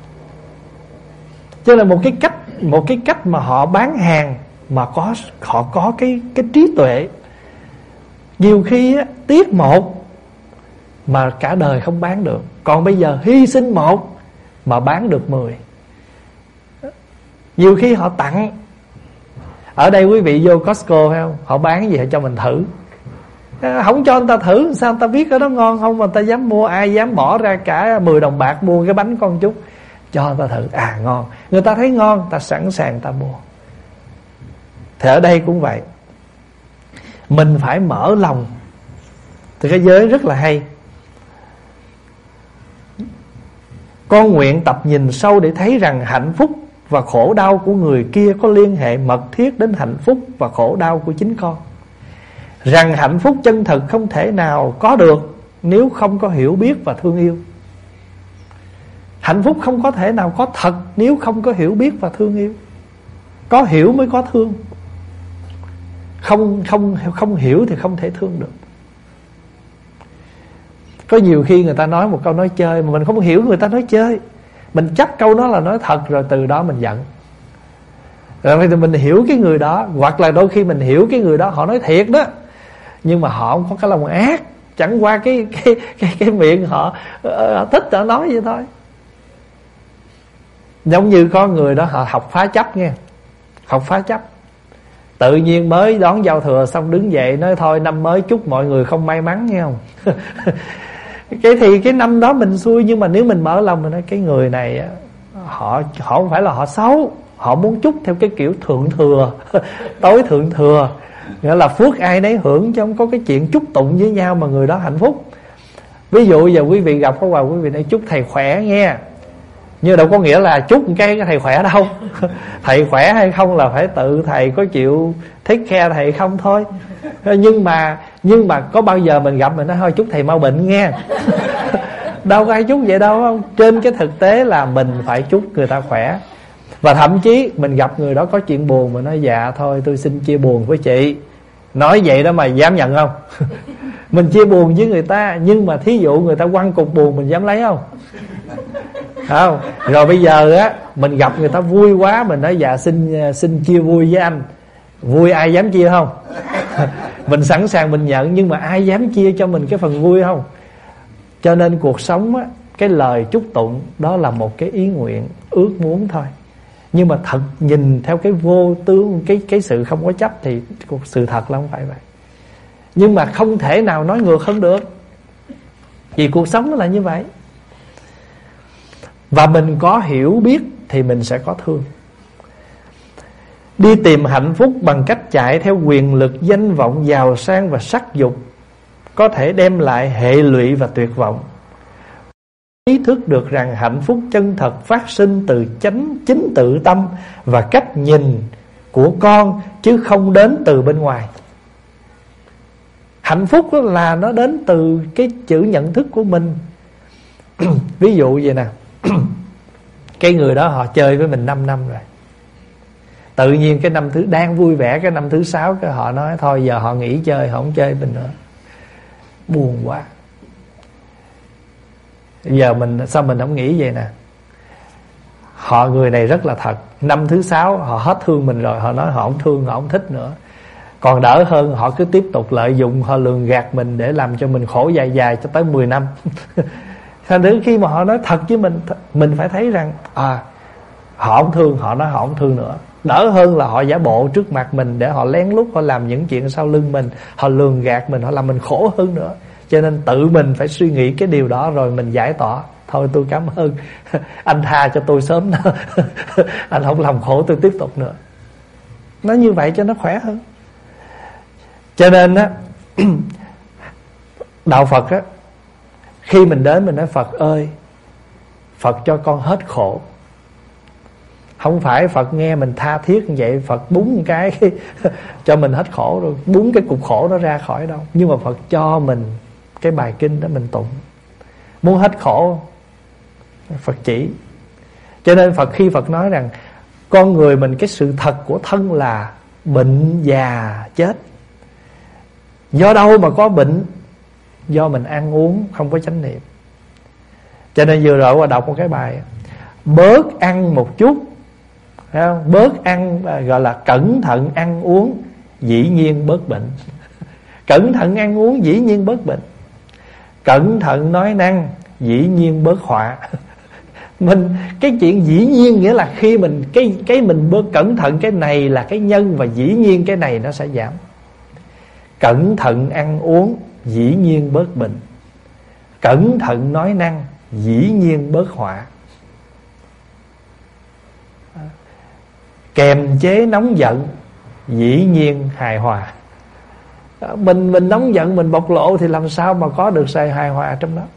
Cho nên một cái cách mà họ bán hàng mà họ có cái trí tuệ. Nhiều khi á, tiếc một mà cả đời không bán được. Còn bây giờ hy sinh một mà bán được 10. Nhiều khi họ tặng. Ở đây quý vị vô Costco phải không? Họ bán gì họ cho mình thử. Không cho người ta thử, sao người ta biết cái đó ngon không mà người ta dám mua? Ai dám bỏ ra cả 10 đồng bạc mua cái bánh con chút? Cho người ta thử, ngon. Người ta thấy ngon, người ta sẵn sàng người ta mua. Thì ở đây cũng vậy. Mình phải mở lòng. Thì cái giới rất là hay. Con nguyện tập nhìn sâu để thấy rằng hạnh phúc và khổ đau của người kia có liên hệ mật thiết đến hạnh phúc và khổ đau của chính con. Rằng hạnh phúc chân thực không thể nào có được nếu không có hiểu biết và thương yêu. Hạnh phúc không có thể nào có thật nếu không có hiểu biết và thương yêu. Có hiểu mới có thương. Không hiểu thì không thể thương được. Có nhiều khi người ta nói một câu nói chơi mà mình không hiểu người ta nói chơi, mình chấp câu đó là nói thật, rồi từ đó mình giận. Rồi thì mình hiểu cái người đó, hoặc là đôi khi mình hiểu cái người đó họ nói thiệt đó, nhưng mà họ không có cái lòng ác, chẳng qua cái miệng họ thích họ nói vậy thôi. Giống như có người đó họ học phá chấp nghe, học phá chấp. Tự nhiên mới đón giao thừa xong đứng dậy nói thôi năm mới chúc mọi người không may mắn nghe không. Cái năm đó mình xui, nhưng mà nếu mình mở lòng mình nói cái người này họ không phải là họ xấu, họ muốn chúc theo cái kiểu thượng thừa, tối thượng thừa, nghĩa là phước ai nấy hưởng, chứ không có cái chuyện chúc tụng với nhau mà người đó hạnh phúc. Ví dụ giờ quý vị gặp Pháp Hòa, quý vị nói chúc thầy khỏe nghe, nhưng đâu có nghĩa là chúc cái thầy khỏe đâu. Thầy khỏe hay không là phải tự thầy có chịu take care thầy không thôi. Nhưng mà có bao giờ mình gặp mình nói thôi chúc thầy mau bệnh nghe. Đâu có ai chúc vậy đâu không. Trên cái thực tế là mình phải chúc người ta khỏe. Và thậm chí mình gặp người đó có chuyện buồn, mình nói dạ thôi tôi xin chia buồn với chị. Nói vậy đó mà dám nhận không? Mình chia buồn với người ta, nhưng mà thí dụ người ta quăng cục buồn mình dám lấy không? Không. Rồi bây giờ á mình gặp người ta vui quá, mình nói dạ xin chia vui với anh. Vui ai dám chia không? Mình sẵn sàng mình nhận, nhưng mà ai dám chia cho mình cái phần vui không? Cho nên cuộc sống á, cái lời chúc tụng đó là một cái ý nguyện, ước muốn thôi. Nhưng mà thật nhìn theo cái vô tướng, cái sự không có chấp thì sự thật là không phải vậy. Nhưng mà không thể nào nói ngược hơn được, vì cuộc sống nó là như vậy. Và mình có hiểu biết thì mình sẽ có thương. Đi tìm hạnh phúc bằng cách chạy theo quyền lực, danh vọng, giàu sang và sắc dục có thể đem lại hệ lụy và tuyệt vọng. Ý thức được rằng hạnh phúc chân thật phát sinh từ chính tự tâm và cách nhìn của con, chứ không đến từ bên ngoài. Hạnh phúc đó là nó đến từ cái chữ nhận thức của mình. Ví dụ vậy nè. Cái người đó họ chơi với mình 5 năm rồi, tự nhiên cái năm thứ đang vui vẻ, cái năm thứ 6 cái họ nói thôi giờ họ nghỉ chơi, họ không chơi mình nữa. Buồn quá. Giờ sao mình không nghĩ vậy nè? Người này rất là thật. Năm thứ 6 họ hết thương mình rồi, họ nói họ không thương, họ không thích nữa. Còn đỡ hơn họ cứ tiếp tục lợi dụng, họ lường gạt mình để làm cho mình khổ dài dài cho tới 10 năm. Thành đến khi mà họ nói thật với mình phải thấy rằng họ không thương, họ nói họ không thương nữa. Đỡ hơn là họ giả bộ trước mặt mình để họ lén lút họ làm những chuyện sau lưng mình, họ lường gạt mình, họ làm mình khổ hơn nữa. Cho nên tự mình phải suy nghĩ cái điều đó rồi mình giải tỏa. Thôi tôi cảm ơn anh tha cho tôi sớm đó. Anh không làm khổ tôi tiếp tục nữa. Nói như vậy cho nó khỏe hơn. Cho nên á, đạo Phật á, khi mình đến mình nói Phật ơi, Phật cho con hết khổ. Không phải Phật nghe mình tha thiết như vậy, Phật búng một cái cho mình hết khổ rồi, búng cái cục khổ đó ra khỏi đâu. Nhưng mà Phật cho mình cái bài kinh đó mình tụng. Muốn hết khổ, Phật chỉ. Cho nên khi Phật nói rằng con người mình, cái sự thật của thân là bệnh, già, chết. Do đâu mà có bệnh? Do mình ăn uống không có chánh niệm. Cho nên vừa rồi qua đọc một cái bài, bớt ăn một chút, thấy không? Bớt ăn, gọi là cẩn thận ăn uống, dĩ nhiên bớt bệnh. Cẩn thận ăn uống dĩ nhiên bớt bệnh. Cẩn thận nói năng dĩ nhiên bớt họa. Cái chuyện dĩ nhiên nghĩa là khi mình cái mình bớt cẩn thận cái này là cái nhân, và dĩ nhiên cái này nó sẽ giảm. Cẩn thận ăn uống dĩ nhiên bớt bệnh. Cẩn thận nói năng dĩ nhiên bớt họa. Kềm chế nóng giận dĩ nhiên hài hòa. Mình nóng giận, mình bộc lộ thì làm sao mà có được sự hài hòa trong đó.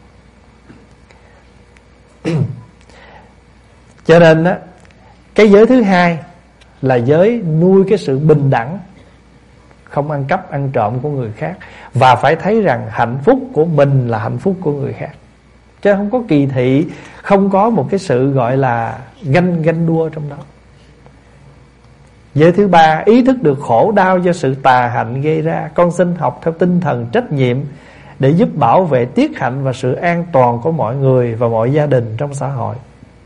Cho nên á, cái giới thứ hai là giới nuôi cái sự bình đẳng, không ăn cắp ăn trộm của người khác, và phải thấy rằng hạnh phúc của mình là hạnh phúc của người khác, chứ không có kỳ thị, không có một cái sự gọi là ganh đua trong đó. Giới thứ ba, ý thức được khổ đau do sự tà hạnh gây ra. Con xin học theo tinh thần trách nhiệm để giúp bảo vệ tiết hạnh và sự an toàn của mọi người và mọi gia đình trong xã hội.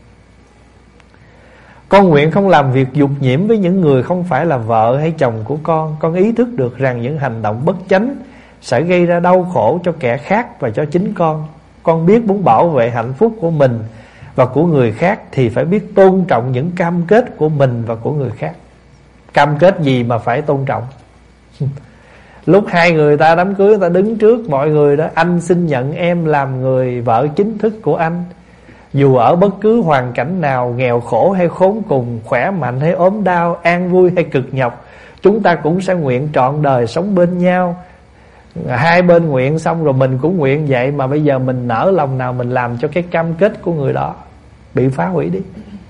Con nguyện không làm việc dục nhiễm với những người không phải là vợ hay chồng của con. Con ý thức được rằng những hành động bất chánh sẽ gây ra đau khổ cho kẻ khác và cho chính con. Con biết muốn bảo vệ hạnh phúc của mình và của người khác thì phải biết tôn trọng những cam kết của mình và của người khác. Cam kết gì mà phải tôn trọng? Lúc hai người ta đám cưới, người ta đứng trước mọi người đó, anh xin nhận em làm người vợ chính thức của anh. Dù ở bất cứ hoàn cảnh nào, nghèo khổ hay khốn cùng, khỏe mạnh hay ốm đau, an vui hay cực nhọc, chúng ta cũng sẽ nguyện trọn đời sống bên nhau. Hai bên nguyện xong rồi mình cũng nguyện vậy, mà bây giờ mình nỡ lòng nào mình làm cho cái cam kết của người đó bị phá hủy đi.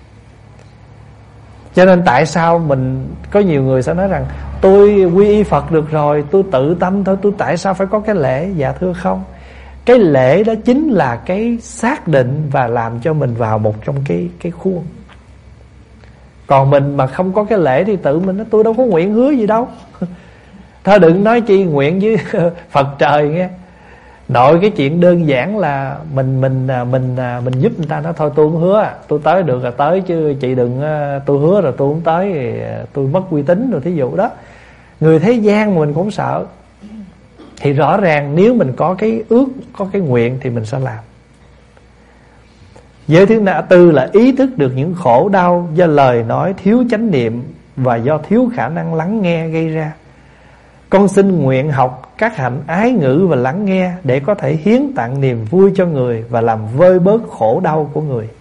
Cho nên tại sao mình có nhiều người sẽ nói rằng tôi quy y Phật được rồi, tôi tự tâm thôi, tôi tại sao phải có cái lễ? Dạ thưa không, cái lễ đó chính là cái xác định và làm cho mình vào một trong cái khuôn. Còn mình mà không có cái lễ thì tự mình nói tôi đâu có nguyện hứa gì đâu. Thôi đừng nói chi nguyện với Phật trời nghe. Nội cái chuyện đơn giản là mình giúp người ta nói thôi tôi không hứa, tôi tới được là tới, chứ chị đừng tôi hứa rồi tôi không tới thì tôi mất uy tín rồi, thí dụ đó. Người thế gian mà mình cũng sợ. Thì rõ ràng nếu mình có cái ước, có cái nguyện thì mình sẽ làm. Giới thứ tư là ý thức được những khổ đau do lời nói thiếu chánh niệm và do thiếu khả năng lắng nghe gây ra. Con xin nguyện học các hạnh ái ngữ và lắng nghe để có thể hiến tặng niềm vui cho người và làm vơi bớt khổ đau của người.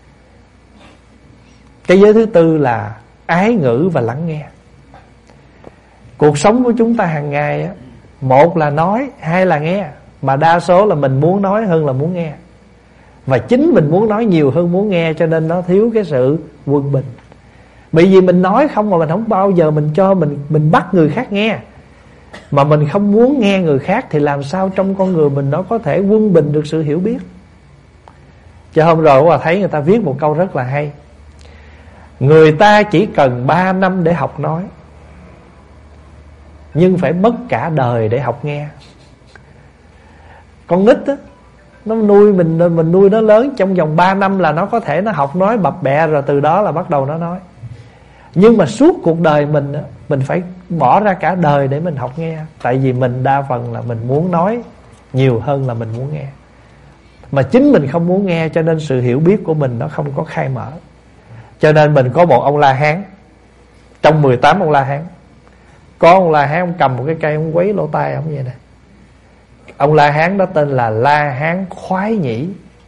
Cái giới thứ tư là ái ngữ và lắng nghe. Cuộc sống của chúng ta hàng ngày, một là nói, hai là nghe. Mà đa số là mình muốn nói hơn là muốn nghe. Và chính mình muốn nói nhiều hơn muốn nghe, cho nên nó thiếu cái sự quân bình. Bởi vì mình nói không mà mình không bao giờ mình cho mình bắt người khác nghe. Mà mình không muốn nghe người khác thì làm sao trong con người mình nó có thể quân bình được sự hiểu biết. Chứ hôm rồi mà thấy người ta viết một câu rất là hay. Người ta chỉ cần 3 năm để học nói, nhưng phải mất cả đời để học nghe. Con nít á, nó nuôi mình nuôi nó lớn, trong vòng 3 năm là nó có thể nó học nói bập bẹ, rồi từ đó là bắt đầu nó nói. Nhưng mà suốt cuộc đời mình á, mình phải bỏ ra cả đời để mình học nghe. Tại vì mình đa phần là mình muốn nói nhiều hơn là mình muốn nghe. Mà chính mình không muốn nghe, cho nên sự hiểu biết của mình nó không có khai mở. Cho nên mình có một ông La Hán, trong 18 ông La Hán, có ông La Hán ông cầm một cái cây, ông quấy lỗ tai ông vậy nè. Ông La Hán đó tên là La Hán Khoái Nhĩ.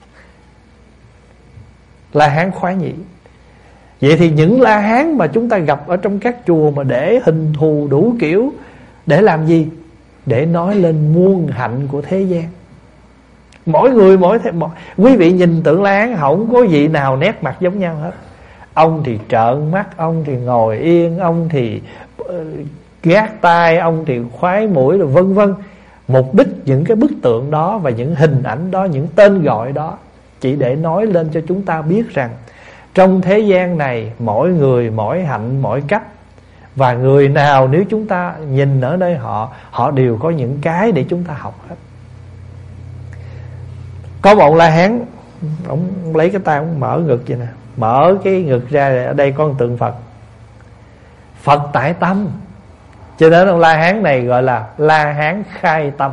La Hán Khoái Nhĩ. Vậy thì những La Hán mà chúng ta gặp ở trong các chùa mà để hình thù đủ kiểu, để làm gì? Để nói lên muôn hạnh của thế gian. Mỗi người quý vị nhìn tượng La Hán không có vị nào nét mặt giống nhau hết. Ông thì trợn mắt, ông thì ngồi yên, ông thì gác tai, ông thì khoái mũi, rồi vân vân. Mục đích những cái bức tượng đó và những hình ảnh đó, những tên gọi đó chỉ để nói lên cho chúng ta biết rằng trong thế gian này mỗi người mỗi hạnh mỗi cách. Và người nào nếu chúng ta nhìn ở nơi họ đều có những cái để chúng ta học hết. Có một La Hán, ông lấy cái tay ông mở ngực vậy nè, mở cái ngực ra, ở đây có một tượng Phật. Phật tại tâm. Cho nên ông La Hán này gọi là La Hán khai tâm.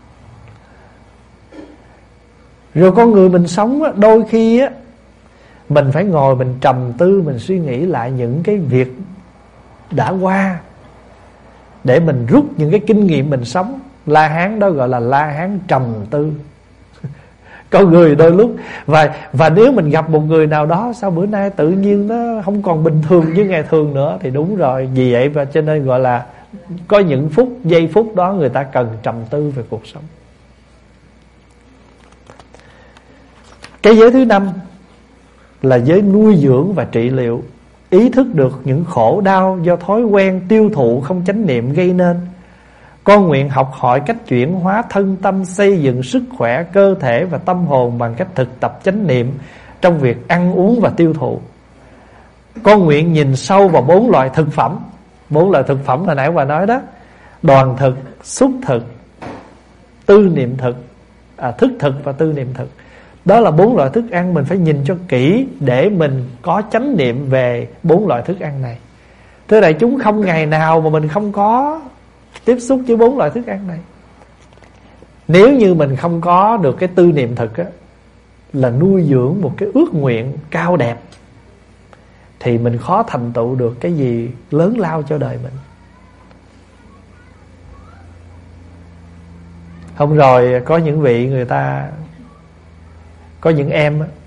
Rồi con người mình sống á, đôi khi á, mình phải ngồi mình trầm tư, mình suy nghĩ lại những cái việc đã qua, để mình rút những cái kinh nghiệm mình sống. La Hán đó gọi là La Hán trầm tư. Có người đôi lúc và nếu mình gặp một người nào đó sao bữa nay tự nhiên nó không còn bình thường như ngày thường nữa, thì đúng rồi. Vì vậy và cho nên gọi là có những giây phút đó người ta cần trầm tư về cuộc sống. Cái giới thứ 5 là giới nuôi dưỡng và trị liệu. Ý thức được những khổ đau do thói quen tiêu thụ không chánh niệm gây nên. Con nguyện học hỏi cách chuyển hóa thân tâm, xây dựng sức khỏe cơ thể và tâm hồn bằng cách thực tập chánh niệm trong việc ăn uống và tiêu thụ. Con nguyện nhìn sâu vào 4 loại thực phẩm. 4 loại thực phẩm hồi nãy bà nói đó: đoàn thực, xúc thực, tư niệm thực, thức thực và tư niệm thực. Đó là 4 loại thức ăn. Mình phải nhìn cho kỹ để mình có chánh niệm về 4 loại thức ăn này. Thưa đại chúng, không ngày nào mà mình không có tiếp xúc với 4 loại thức ăn này. Nếu như mình không có được cái tư niệm thực á, là nuôi dưỡng một cái ước nguyện cao đẹp, thì mình khó thành tựu được cái gì lớn lao cho đời mình. Hôm rồi có những vị người ta, có những em á,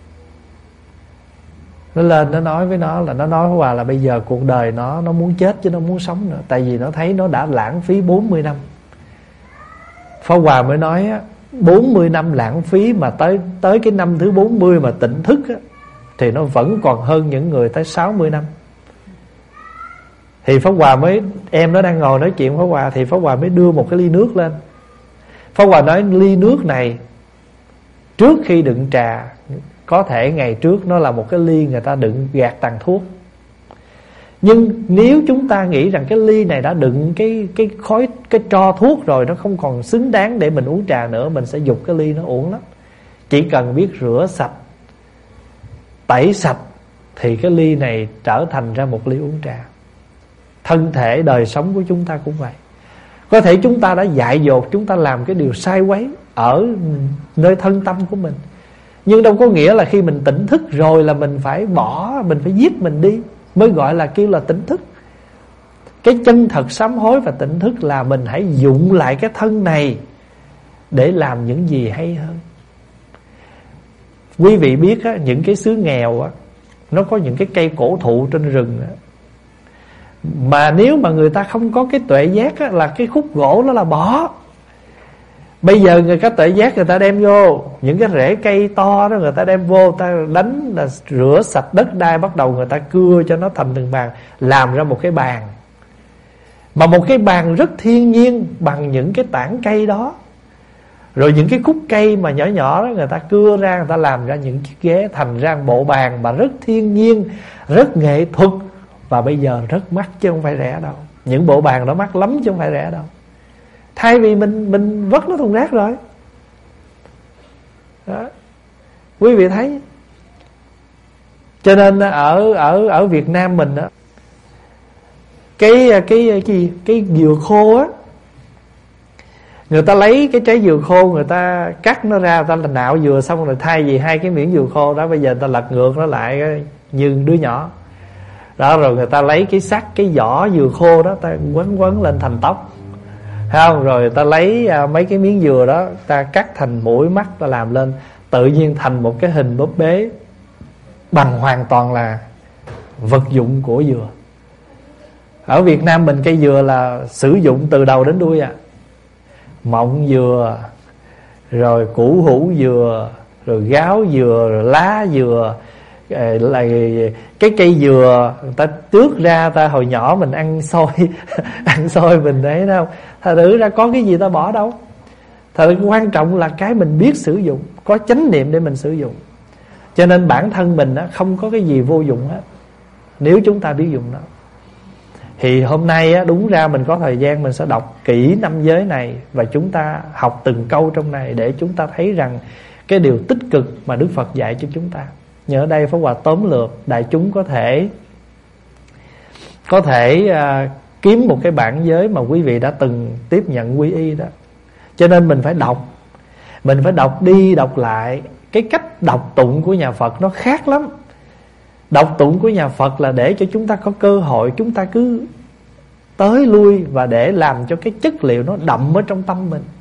nó lên nó nói với nó là, nó nói với Hòa là bây giờ cuộc đời nó muốn chết chứ nó muốn sống nữa. Tại vì nó thấy nó đã lãng phí 40 năm. Pháp Hòa mới nói á, 40 năm lãng phí mà tới cái năm thứ 40 mà tỉnh thức á, thì nó vẫn còn hơn những người tới 60 năm. Thì Pháp Hòa mới, em nó đang ngồi nói chuyện Pháp Hòa, thì Pháp Hòa mới đưa một cái ly nước lên. Pháp Hòa nói ly nước này trước khi đựng trà, có thể ngày trước nó là một cái ly người ta đựng gạt tàn thuốc. Nhưng nếu chúng ta nghĩ rằng cái ly này đã đựng cái khói, cái tro thuốc rồi, nó không còn xứng đáng để mình uống trà nữa, mình sẽ giục cái ly nó uổng lắm. Chỉ cần biết rửa sạch, tẩy sạch, thì cái ly này trở thành ra một ly uống trà. Thân thể đời sống của chúng ta cũng vậy. Có thể chúng ta đã dại dột, chúng ta làm cái điều sai quấy ở nơi thân tâm của mình, nhưng đâu có nghĩa là khi mình tỉnh thức rồi là mình phải bỏ, mình phải giết mình đi mới gọi là kêu là tỉnh thức. Cái chân thật sám hối và tỉnh thức là mình hãy dụng lại cái thân này để làm những gì hay hơn. Quý vị biết á, những cái xứ nghèo á, nó có những cái cây cổ thụ trên rừng á, mà nếu mà người ta không có cái tuệ giác á, là cái khúc gỗ đó là bỏ. Bây giờ người có tuệ giác người ta đem vô những cái rễ cây to đó, người ta đem vô, ta đánh là rửa sạch đất đai, bắt đầu người ta cưa cho nó thành từng bàn, làm ra một cái bàn. Mà một cái bàn rất thiên nhiên bằng những cái tảng cây đó. Rồi những cái khúc cây mà nhỏ nhỏ đó người ta cưa ra, người ta làm ra những chiếc ghế, thành ra một bộ bàn mà rất thiên nhiên, rất nghệ thuật. Và bây giờ rất mắc chứ không phải rẻ đâu. Những bộ bàn đó mắc lắm chứ không phải rẻ đâu. Thay vì mình vứt nó thùng rác rồi. đó. Quý vị thấy. Cho nên ở Việt Nam mình đó, cái dừa khô á, người ta lấy cái trái dừa khô, người ta cắt nó ra, người ta là nạo dừa xong rồi thay vì hai cái miếng dừa khô đó, bây giờ người ta lật ngược nó lại như đứa nhỏ đó, rồi người ta lấy cái sắt, cái vỏ dừa khô đó, ta quấn lên thành tóc, thấy không? Rồi người ta lấy mấy cái miếng dừa đó, ta cắt thành mũi mắt, ta làm lên, tự nhiên thành một cái hình búp bê bằng hoàn toàn là vật dụng của dừa. Ở Việt Nam mình cây dừa là sử dụng từ đầu đến đuôi mọng dừa, rồi củ hũ dừa, rồi gáo dừa, rồi lá dừa, là cái cây dừa người ta tước ra, ta hồi nhỏ mình ăn xôi ăn xôi mình đấy đâu, thật thử ra có cái gì ta bỏ đâu. Thật quan trọng là cái mình biết sử dụng, có chánh niệm để mình sử dụng. Cho nên bản thân mình không có cái gì vô dụng hết nếu chúng ta biết dùng nó. Thì hôm nay đúng ra mình có thời gian mình sẽ đọc kỹ 5 giới này, và chúng ta học từng câu trong này để chúng ta thấy rằng cái điều tích cực mà Đức Phật dạy cho chúng ta. Nhờ ở đây Pháp Hòa tóm lược, đại chúng có thể kiếm một cái bản giới mà quý vị đã từng tiếp nhận quy y đó. Cho nên mình phải đọc đi đọc lại. Cái cách đọc tụng của nhà Phật nó khác lắm. Đọc tụng của nhà Phật là để cho chúng ta có cơ hội, chúng ta cứ tới lui, và để làm cho cái chất liệu nó đậm ở trong tâm mình.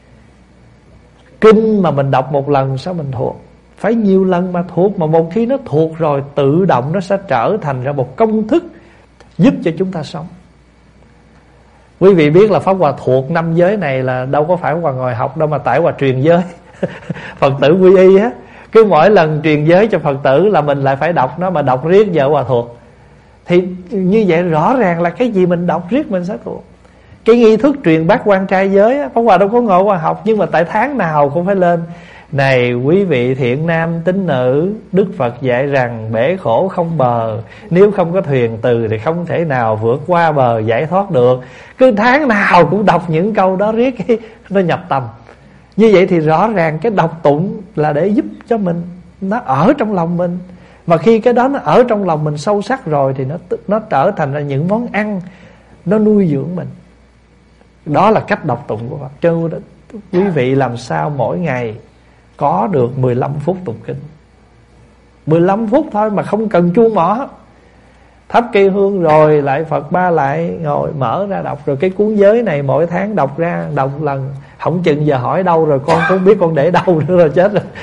Kinh mà mình đọc một lần sao mình thuộc? Phải nhiều lần mà thuộc. Mà một khi nó thuộc rồi, tự động nó sẽ trở thành ra một công thức giúp cho chúng ta sống. Quý vị biết là Pháp Hòa thuộc 5 giới này là đâu có phải Pháp Hòa ngồi học đâu, mà tại Hòa truyền giới Phật tử quy y á, cứ mỗi lần truyền giới cho Phật tử là mình lại phải đọc nó, mà đọc riết giờ Hòa thuộc. Thì như vậy rõ ràng là cái gì mình đọc riết mình sẽ thuộc. Cái nghi thức truyền bát quan trai giới á, Pháp Hòa đâu có ngồi Hòa học, nhưng mà tại tháng nào cũng phải lên: này quý vị thiện nam tín nữ, Đức Phật dạy rằng bể khổ không bờ, nếu không có thuyền từ thì không thể nào vượt qua bờ giải thoát được. Cứ tháng nào cũng đọc những câu đó riết nó nhập tâm. Như vậy thì rõ ràng cái đọc tụng là để giúp cho mình, nó ở trong lòng mình. Mà khi cái đó nó ở trong lòng mình sâu sắc rồi thì nó trở thành ra những món ăn, nó nuôi dưỡng mình. Đó là cách đọc tụng của Phật. Cho quý vị làm sao mỗi ngày có được 15 phút tụng kinh. 15 phút thôi mà không cần chuông mỏ. Thắp cây hương rồi lại Phật ba lại ngồi mở ra đọc. Rồi cái cuốn giới này mỗi tháng đọc ra, đọc lần. Không chừng giờ hỏi đâu rồi con cũng biết con để đâu nữa rồi chết rồi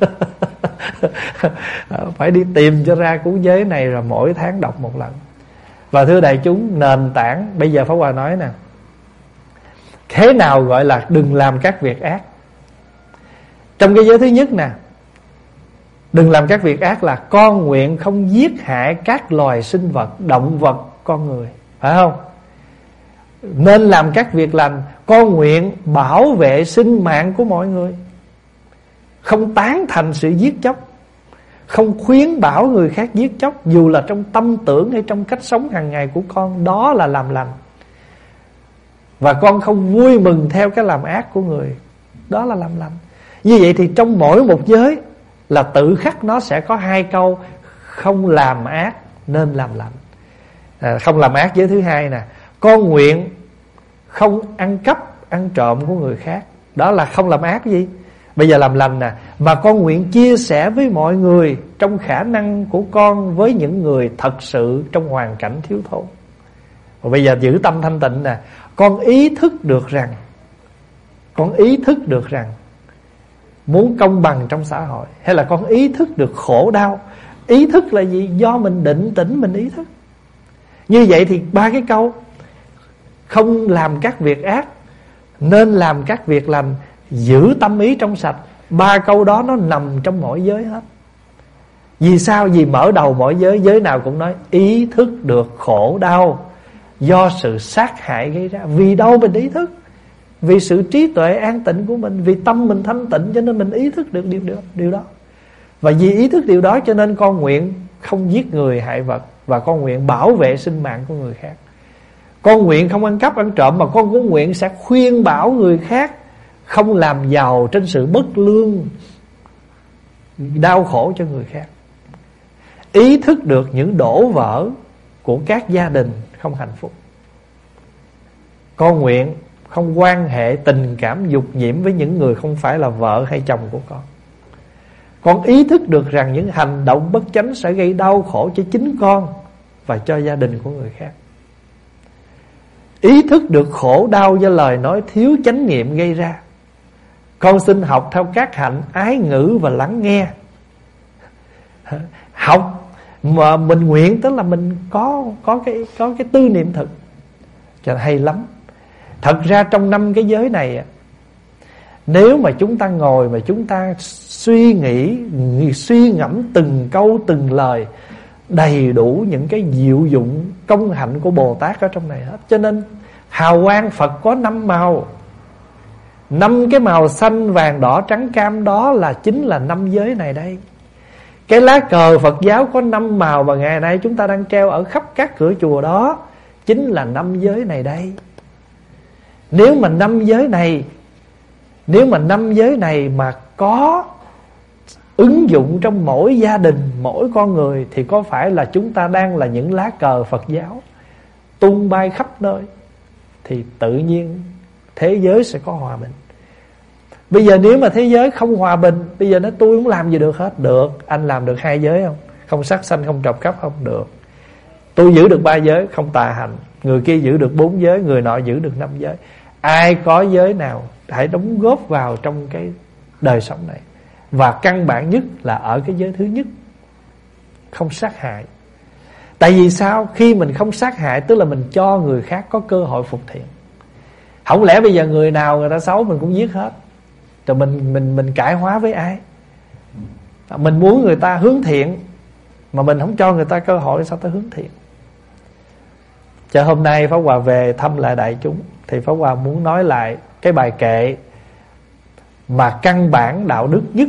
phải đi tìm cho ra cuốn giới này, rồi mỗi tháng đọc một lần. Và thưa đại chúng, nền tảng bây giờ Pháp Hòa nói nè, thế nào gọi là đừng làm các việc ác? Trong cái giới thứ nhất nè, đừng làm các việc ác là con nguyện không giết hại các loài sinh vật, động vật, con người, phải không? Nên làm các việc lành, con nguyện bảo vệ sinh mạng của mọi người, không tán thành sự giết chóc, không khuyến bảo người khác giết chóc, dù là trong tâm tưởng hay trong cách sống hàng ngày của con. Đó là làm lành. Và con không vui mừng theo cái làm ác của người, đó là làm lành. Như vậy thì trong mỗi một giới là tự khắc nó sẽ có 2 câu: không làm ác nên làm lành. Không làm ác giới thứ hai nè, con nguyện không ăn cắp, ăn trộm của người khác. Đó là không làm ác gì. Bây giờ làm lành nè, mà con nguyện chia sẻ với mọi người trong khả năng của con với những người thật sự trong hoàn cảnh thiếu thốn. Và bây giờ giữ tâm thanh tịnh nè, con ý thức được rằng muốn công bằng trong xã hội, hay là con ý thức được khổ đau. Ý thức là gì? Do mình định tĩnh mình ý thức. Như vậy thì 3 cái câu: không làm các việc ác, nên làm các việc lành, giữ tâm ý trong sạch. 3 câu đó nó nằm trong mỗi giới hết. Vì sao? Vì mở đầu mỗi giới nào cũng nói ý thức được khổ đau do sự sát hại gây ra. Vì đâu mình ý thức? Vì sự trí tuệ an tịnh của mình, vì tâm mình thanh tịnh, cho nên mình ý thức được điều đó. Và vì ý thức điều đó cho nên con nguyện không giết người hại vật, và con nguyện bảo vệ sinh mạng của người khác. Con nguyện không ăn cắp ăn trộm, mà con cũng nguyện sẽ khuyên bảo người khác không làm giàu trên sự bất lương đau khổ cho người khác. Ý thức được những đổ vỡ của các gia đình không hạnh phúc. Con nguyện không quan hệ tình cảm dục nhiễm với những người không phải là vợ hay chồng của con. Con ý thức được rằng những hành động bất chánh sẽ gây đau khổ cho chính con và cho gia đình của người khác. Ý thức được khổ đau do lời nói thiếu chánh niệm gây ra. Con xin học theo các hạnh ái ngữ và lắng nghe. Học mà mình nguyện tức là mình có cái tư niệm thực. Cho hay lắm. Thật ra trong 5 cái giới này, nếu mà chúng ta ngồi mà chúng ta suy nghĩ, suy ngẫm từng câu từng lời, đầy đủ những cái diệu dụng công hạnh của Bồ Tát ở trong này hết. Cho nên hào quang Phật có 5 màu. 5 cái màu xanh, vàng, đỏ, trắng, cam đó là chính là 5 giới này đây. Cái lá cờ Phật giáo có 5 màu và ngày nay chúng ta đang treo ở khắp các cửa chùa đó chính là 5 giới này đây. Nếu mà 5 giới này mà có ứng dụng trong mỗi gia đình, mỗi con người, thì có phải là chúng ta đang là những lá cờ Phật giáo tung bay khắp nơi, thì tự nhiên thế giới sẽ có hòa bình. Bây giờ nếu mà thế giới không hòa bình, bây giờ nói tôi không làm gì được hết. Được, anh làm được 2 giới không? Không sát sanh, không trộm cắp không? Được. Tôi giữ được 3 giới, không tà hành. Người kia giữ được 4 giới, người nọ giữ được 5 giới. Ai có giới nào hãy đóng góp vào trong cái đời sống này. Và căn bản nhất là ở cái giới thứ nhất, không sát hại. Tại vì sao? Khi mình không sát hại tức là mình cho người khác có cơ hội phục thiện. Không lẽ bây giờ người nào người ta xấu mình cũng giết hết, rồi mình cải hóa với ai? Mình muốn người ta hướng thiện mà mình không cho người ta cơ hội, sao ta hướng thiện? Cho hôm nay Pháp Hòa về thăm lại đại chúng, thì Pháp Hòa muốn nói lại cái bài kệ mà căn bản đạo đức nhất,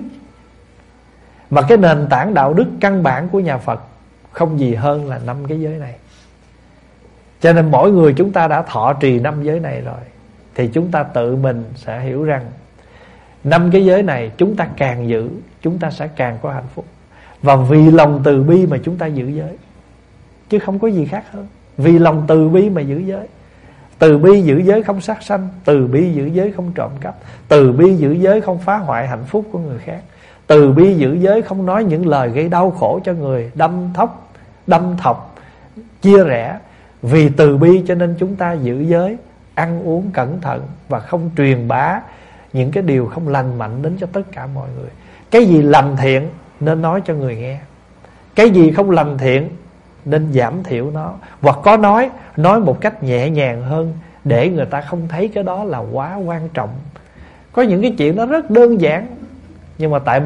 mà cái nền tảng đạo đức căn bản của nhà Phật không gì hơn là 5 cái giới này. Cho nên mỗi người chúng ta đã thọ trì 5 giới này rồi, thì chúng ta tự mình sẽ hiểu rằng 5 cái giới này chúng ta càng giữ, chúng ta sẽ càng có hạnh phúc. Và vì lòng từ bi mà chúng ta giữ giới, chứ không có gì khác hơn. Vì lòng từ bi mà giữ giới. Từ bi giữ giới không sát sanh, từ bi giữ giới không trộm cắp, từ bi giữ giới không phá hoại hạnh phúc của người khác, từ bi giữ giới không nói những lời gây đau khổ cho người, đâm thọc, chia rẽ. Vì từ bi cho nên chúng ta giữ giới, ăn uống cẩn thận và không truyền bá những cái điều không lành mạnh đến cho tất cả mọi người. Cái gì lành thiện nên nói cho người nghe, cái gì không lành thiện nên giảm thiểu nó, hoặc có nói một cách nhẹ nhàng hơn, để người ta không thấy cái đó là quá quan trọng. Có những cái chuyện nó rất đơn giản, nhưng mà tại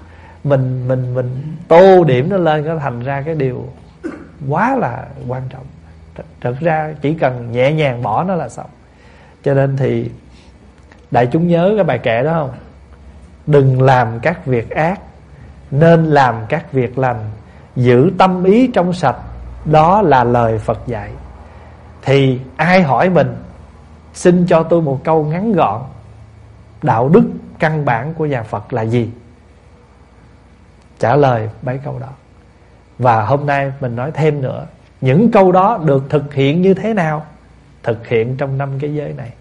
mình tô điểm nó lên, nó thành ra cái điều quá là quan trọng. Thật ra chỉ cần nhẹ nhàng bỏ nó là xong. Cho nên thì đại chúng nhớ cái bài kệ đó không? Đừng làm các việc ác, nên làm các việc lành, giữ tâm ý trong sạch, đó là lời Phật dạy. Thì ai hỏi mình, xin cho tôi một câu ngắn gọn, đạo đức căn bản của nhà Phật là gì? Trả lời mấy câu đó. Và hôm nay mình nói thêm nữa, những câu đó được thực hiện như thế nào? Thực hiện trong 5 cái giới này.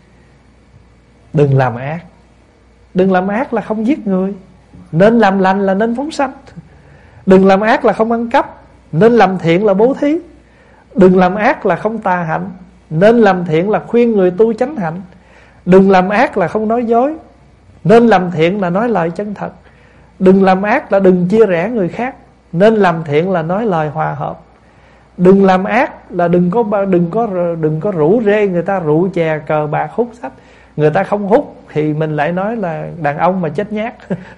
Đừng làm ác. Đừng làm ác là không giết người, nên làm lành là nên phóng sanh. Đừng làm ác là không ăn cắp, nên làm thiện là bố thí. Đừng làm ác là không tà hạnh, nên làm thiện là khuyên người tu chánh hạnh. Đừng làm ác là không nói dối, nên làm thiện là nói lời chân thật. Đừng làm ác là đừng chia rẽ người khác, nên làm thiện là nói lời hòa hợp. Đừng làm ác là đừng có rủ rê người ta rượu chè cờ bạc hút sách. Người ta không hút thì mình lại nói là đàn ông mà chết nhát.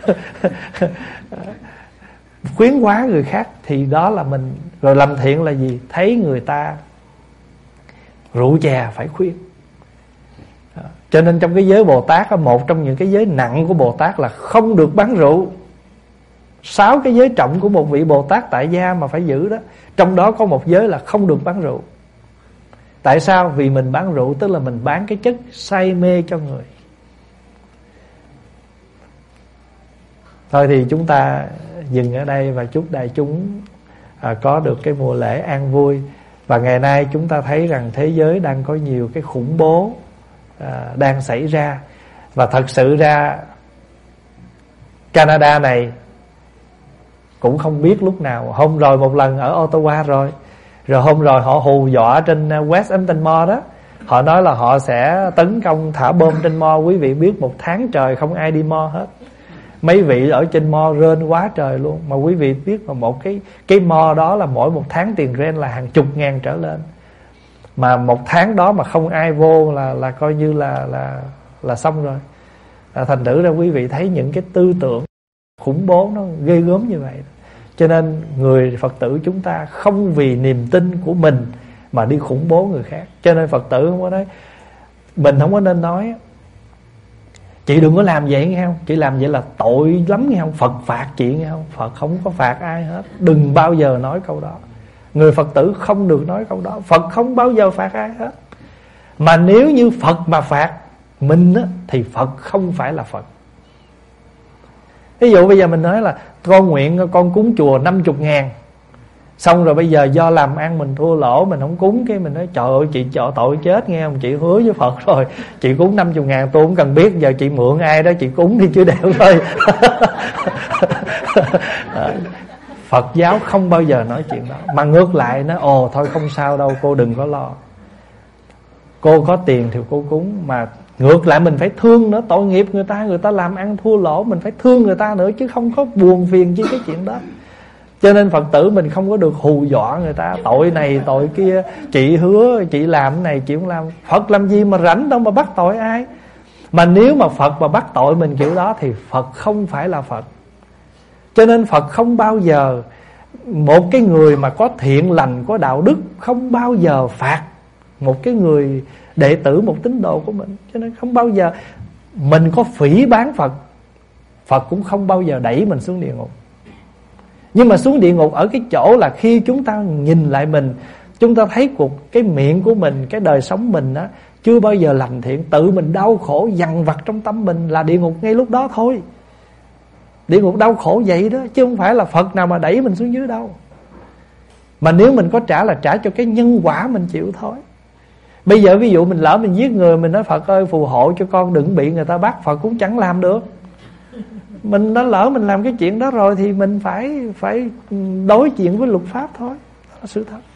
Khuyến hóa người khác thì đó là mình. Rồi làm thiện là gì? Thấy người ta rượu chè phải khuyên. Cho nên trong cái giới Bồ Tát, một trong những cái giới nặng của Bồ Tát là không được bán rượu. 6 cái giới trọng của một vị Bồ Tát tại gia mà phải giữ đó, trong đó có một giới là không được bán rượu. Tại sao? Vì mình bán rượu tức là mình bán cái chất say mê cho người. Thôi thì chúng ta dừng ở đây và chúc đại chúng có được cái mùa lễ an vui. Và ngày nay chúng ta thấy rằng thế giới đang có nhiều cái khủng bố đang xảy ra. Và thật sự ra Canada này cũng không biết lúc nào. Hôm rồi một lần ở Ottawa rồi hôm rồi họ hù dọa trên Westhampton Mall đó. Họ nói là họ sẽ tấn công thả bom trên mall. Quý vị biết 1 tháng trời không ai đi mall hết. Mấy vị ở trên mall rên quá trời luôn. Mà quý vị biết mà một cái mall đó là mỗi 1 tháng tiền rent là hàng chục ngàn trở lên. Mà 1 tháng đó mà không ai vô là coi như là xong rồi. Thành thử ra quý vị thấy những cái tư tưởng khủng bố nó ghê gớm như vậy. Cho nên người Phật tử chúng ta không vì niềm tin của mình mà đi khủng bố người khác. Cho nên Phật tử không có nói, mình không có nên nói chị đừng có làm vậy nghe không, chị làm vậy là tội lắm nghe không, Phật phạt chị nghe không. Phật không có phạt ai hết. Đừng bao giờ nói câu đó. Người Phật tử không được nói câu đó. Phật không bao giờ phạt ai hết. Mà nếu như Phật mà phạt mình á, thì Phật không phải là Phật. Ví dụ bây giờ mình nói là con nguyện con cúng chùa 50.000, xong rồi bây giờ do làm ăn mình thua lỗ, mình không cúng, cái mình nói trời ơi chị trợ tội chết nghe không, chị hứa với Phật rồi chị cúng 50.000 tôi không cần biết, giờ chị mượn ai đó chị cúng đi chứ đều thôi. Phật giáo không bao giờ nói chuyện đó. Mà ngược lại nó ồ thôi không sao đâu cô đừng có lo, cô có tiền thì cô cúng. Mà ngược lại mình phải thương nữa, tội nghiệp người ta làm ăn thua lỗ, mình phải thương người ta nữa chứ không có buồn phiền chi cái chuyện đó. Cho nên Phật tử mình không có được hù dọa người ta tội này tội kia, chị hứa chị làm cái này chị không làm. Phật làm gì mà rảnh đâu mà bắt tội ai. Mà nếu mà Phật mà bắt tội mình kiểu đó thì Phật không phải là Phật. Cho nên Phật không bao giờ, một cái người mà có thiện lành, có đạo đức không bao giờ phạt một cái người đệ tử, một tín đồ của mình. Cho nên không bao giờ mình có phỉ báng Phật, Phật cũng không bao giờ đẩy mình xuống địa ngục. Nhưng mà xuống địa ngục ở cái chỗ là khi chúng ta nhìn lại mình, chúng ta thấy cái miệng của mình, cái đời sống mình đó chưa bao giờ lành thiện, tự mình đau khổ dằn vặt trong tâm mình là địa ngục ngay lúc đó thôi. Địa ngục đau khổ vậy đó, chứ không phải là Phật nào mà đẩy mình xuống dưới đâu. Mà nếu mình có trả là trả cho cái nhân quả mình chịu thôi. Bây giờ ví dụ mình lỡ mình giết người, mình nói Phật ơi phù hộ cho con đừng bị người ta bắt, Phật cũng chẳng làm được. Mình đã lỡ mình làm cái chuyện đó rồi thì mình phải đối diện với luật pháp thôi. Đó là sự thật.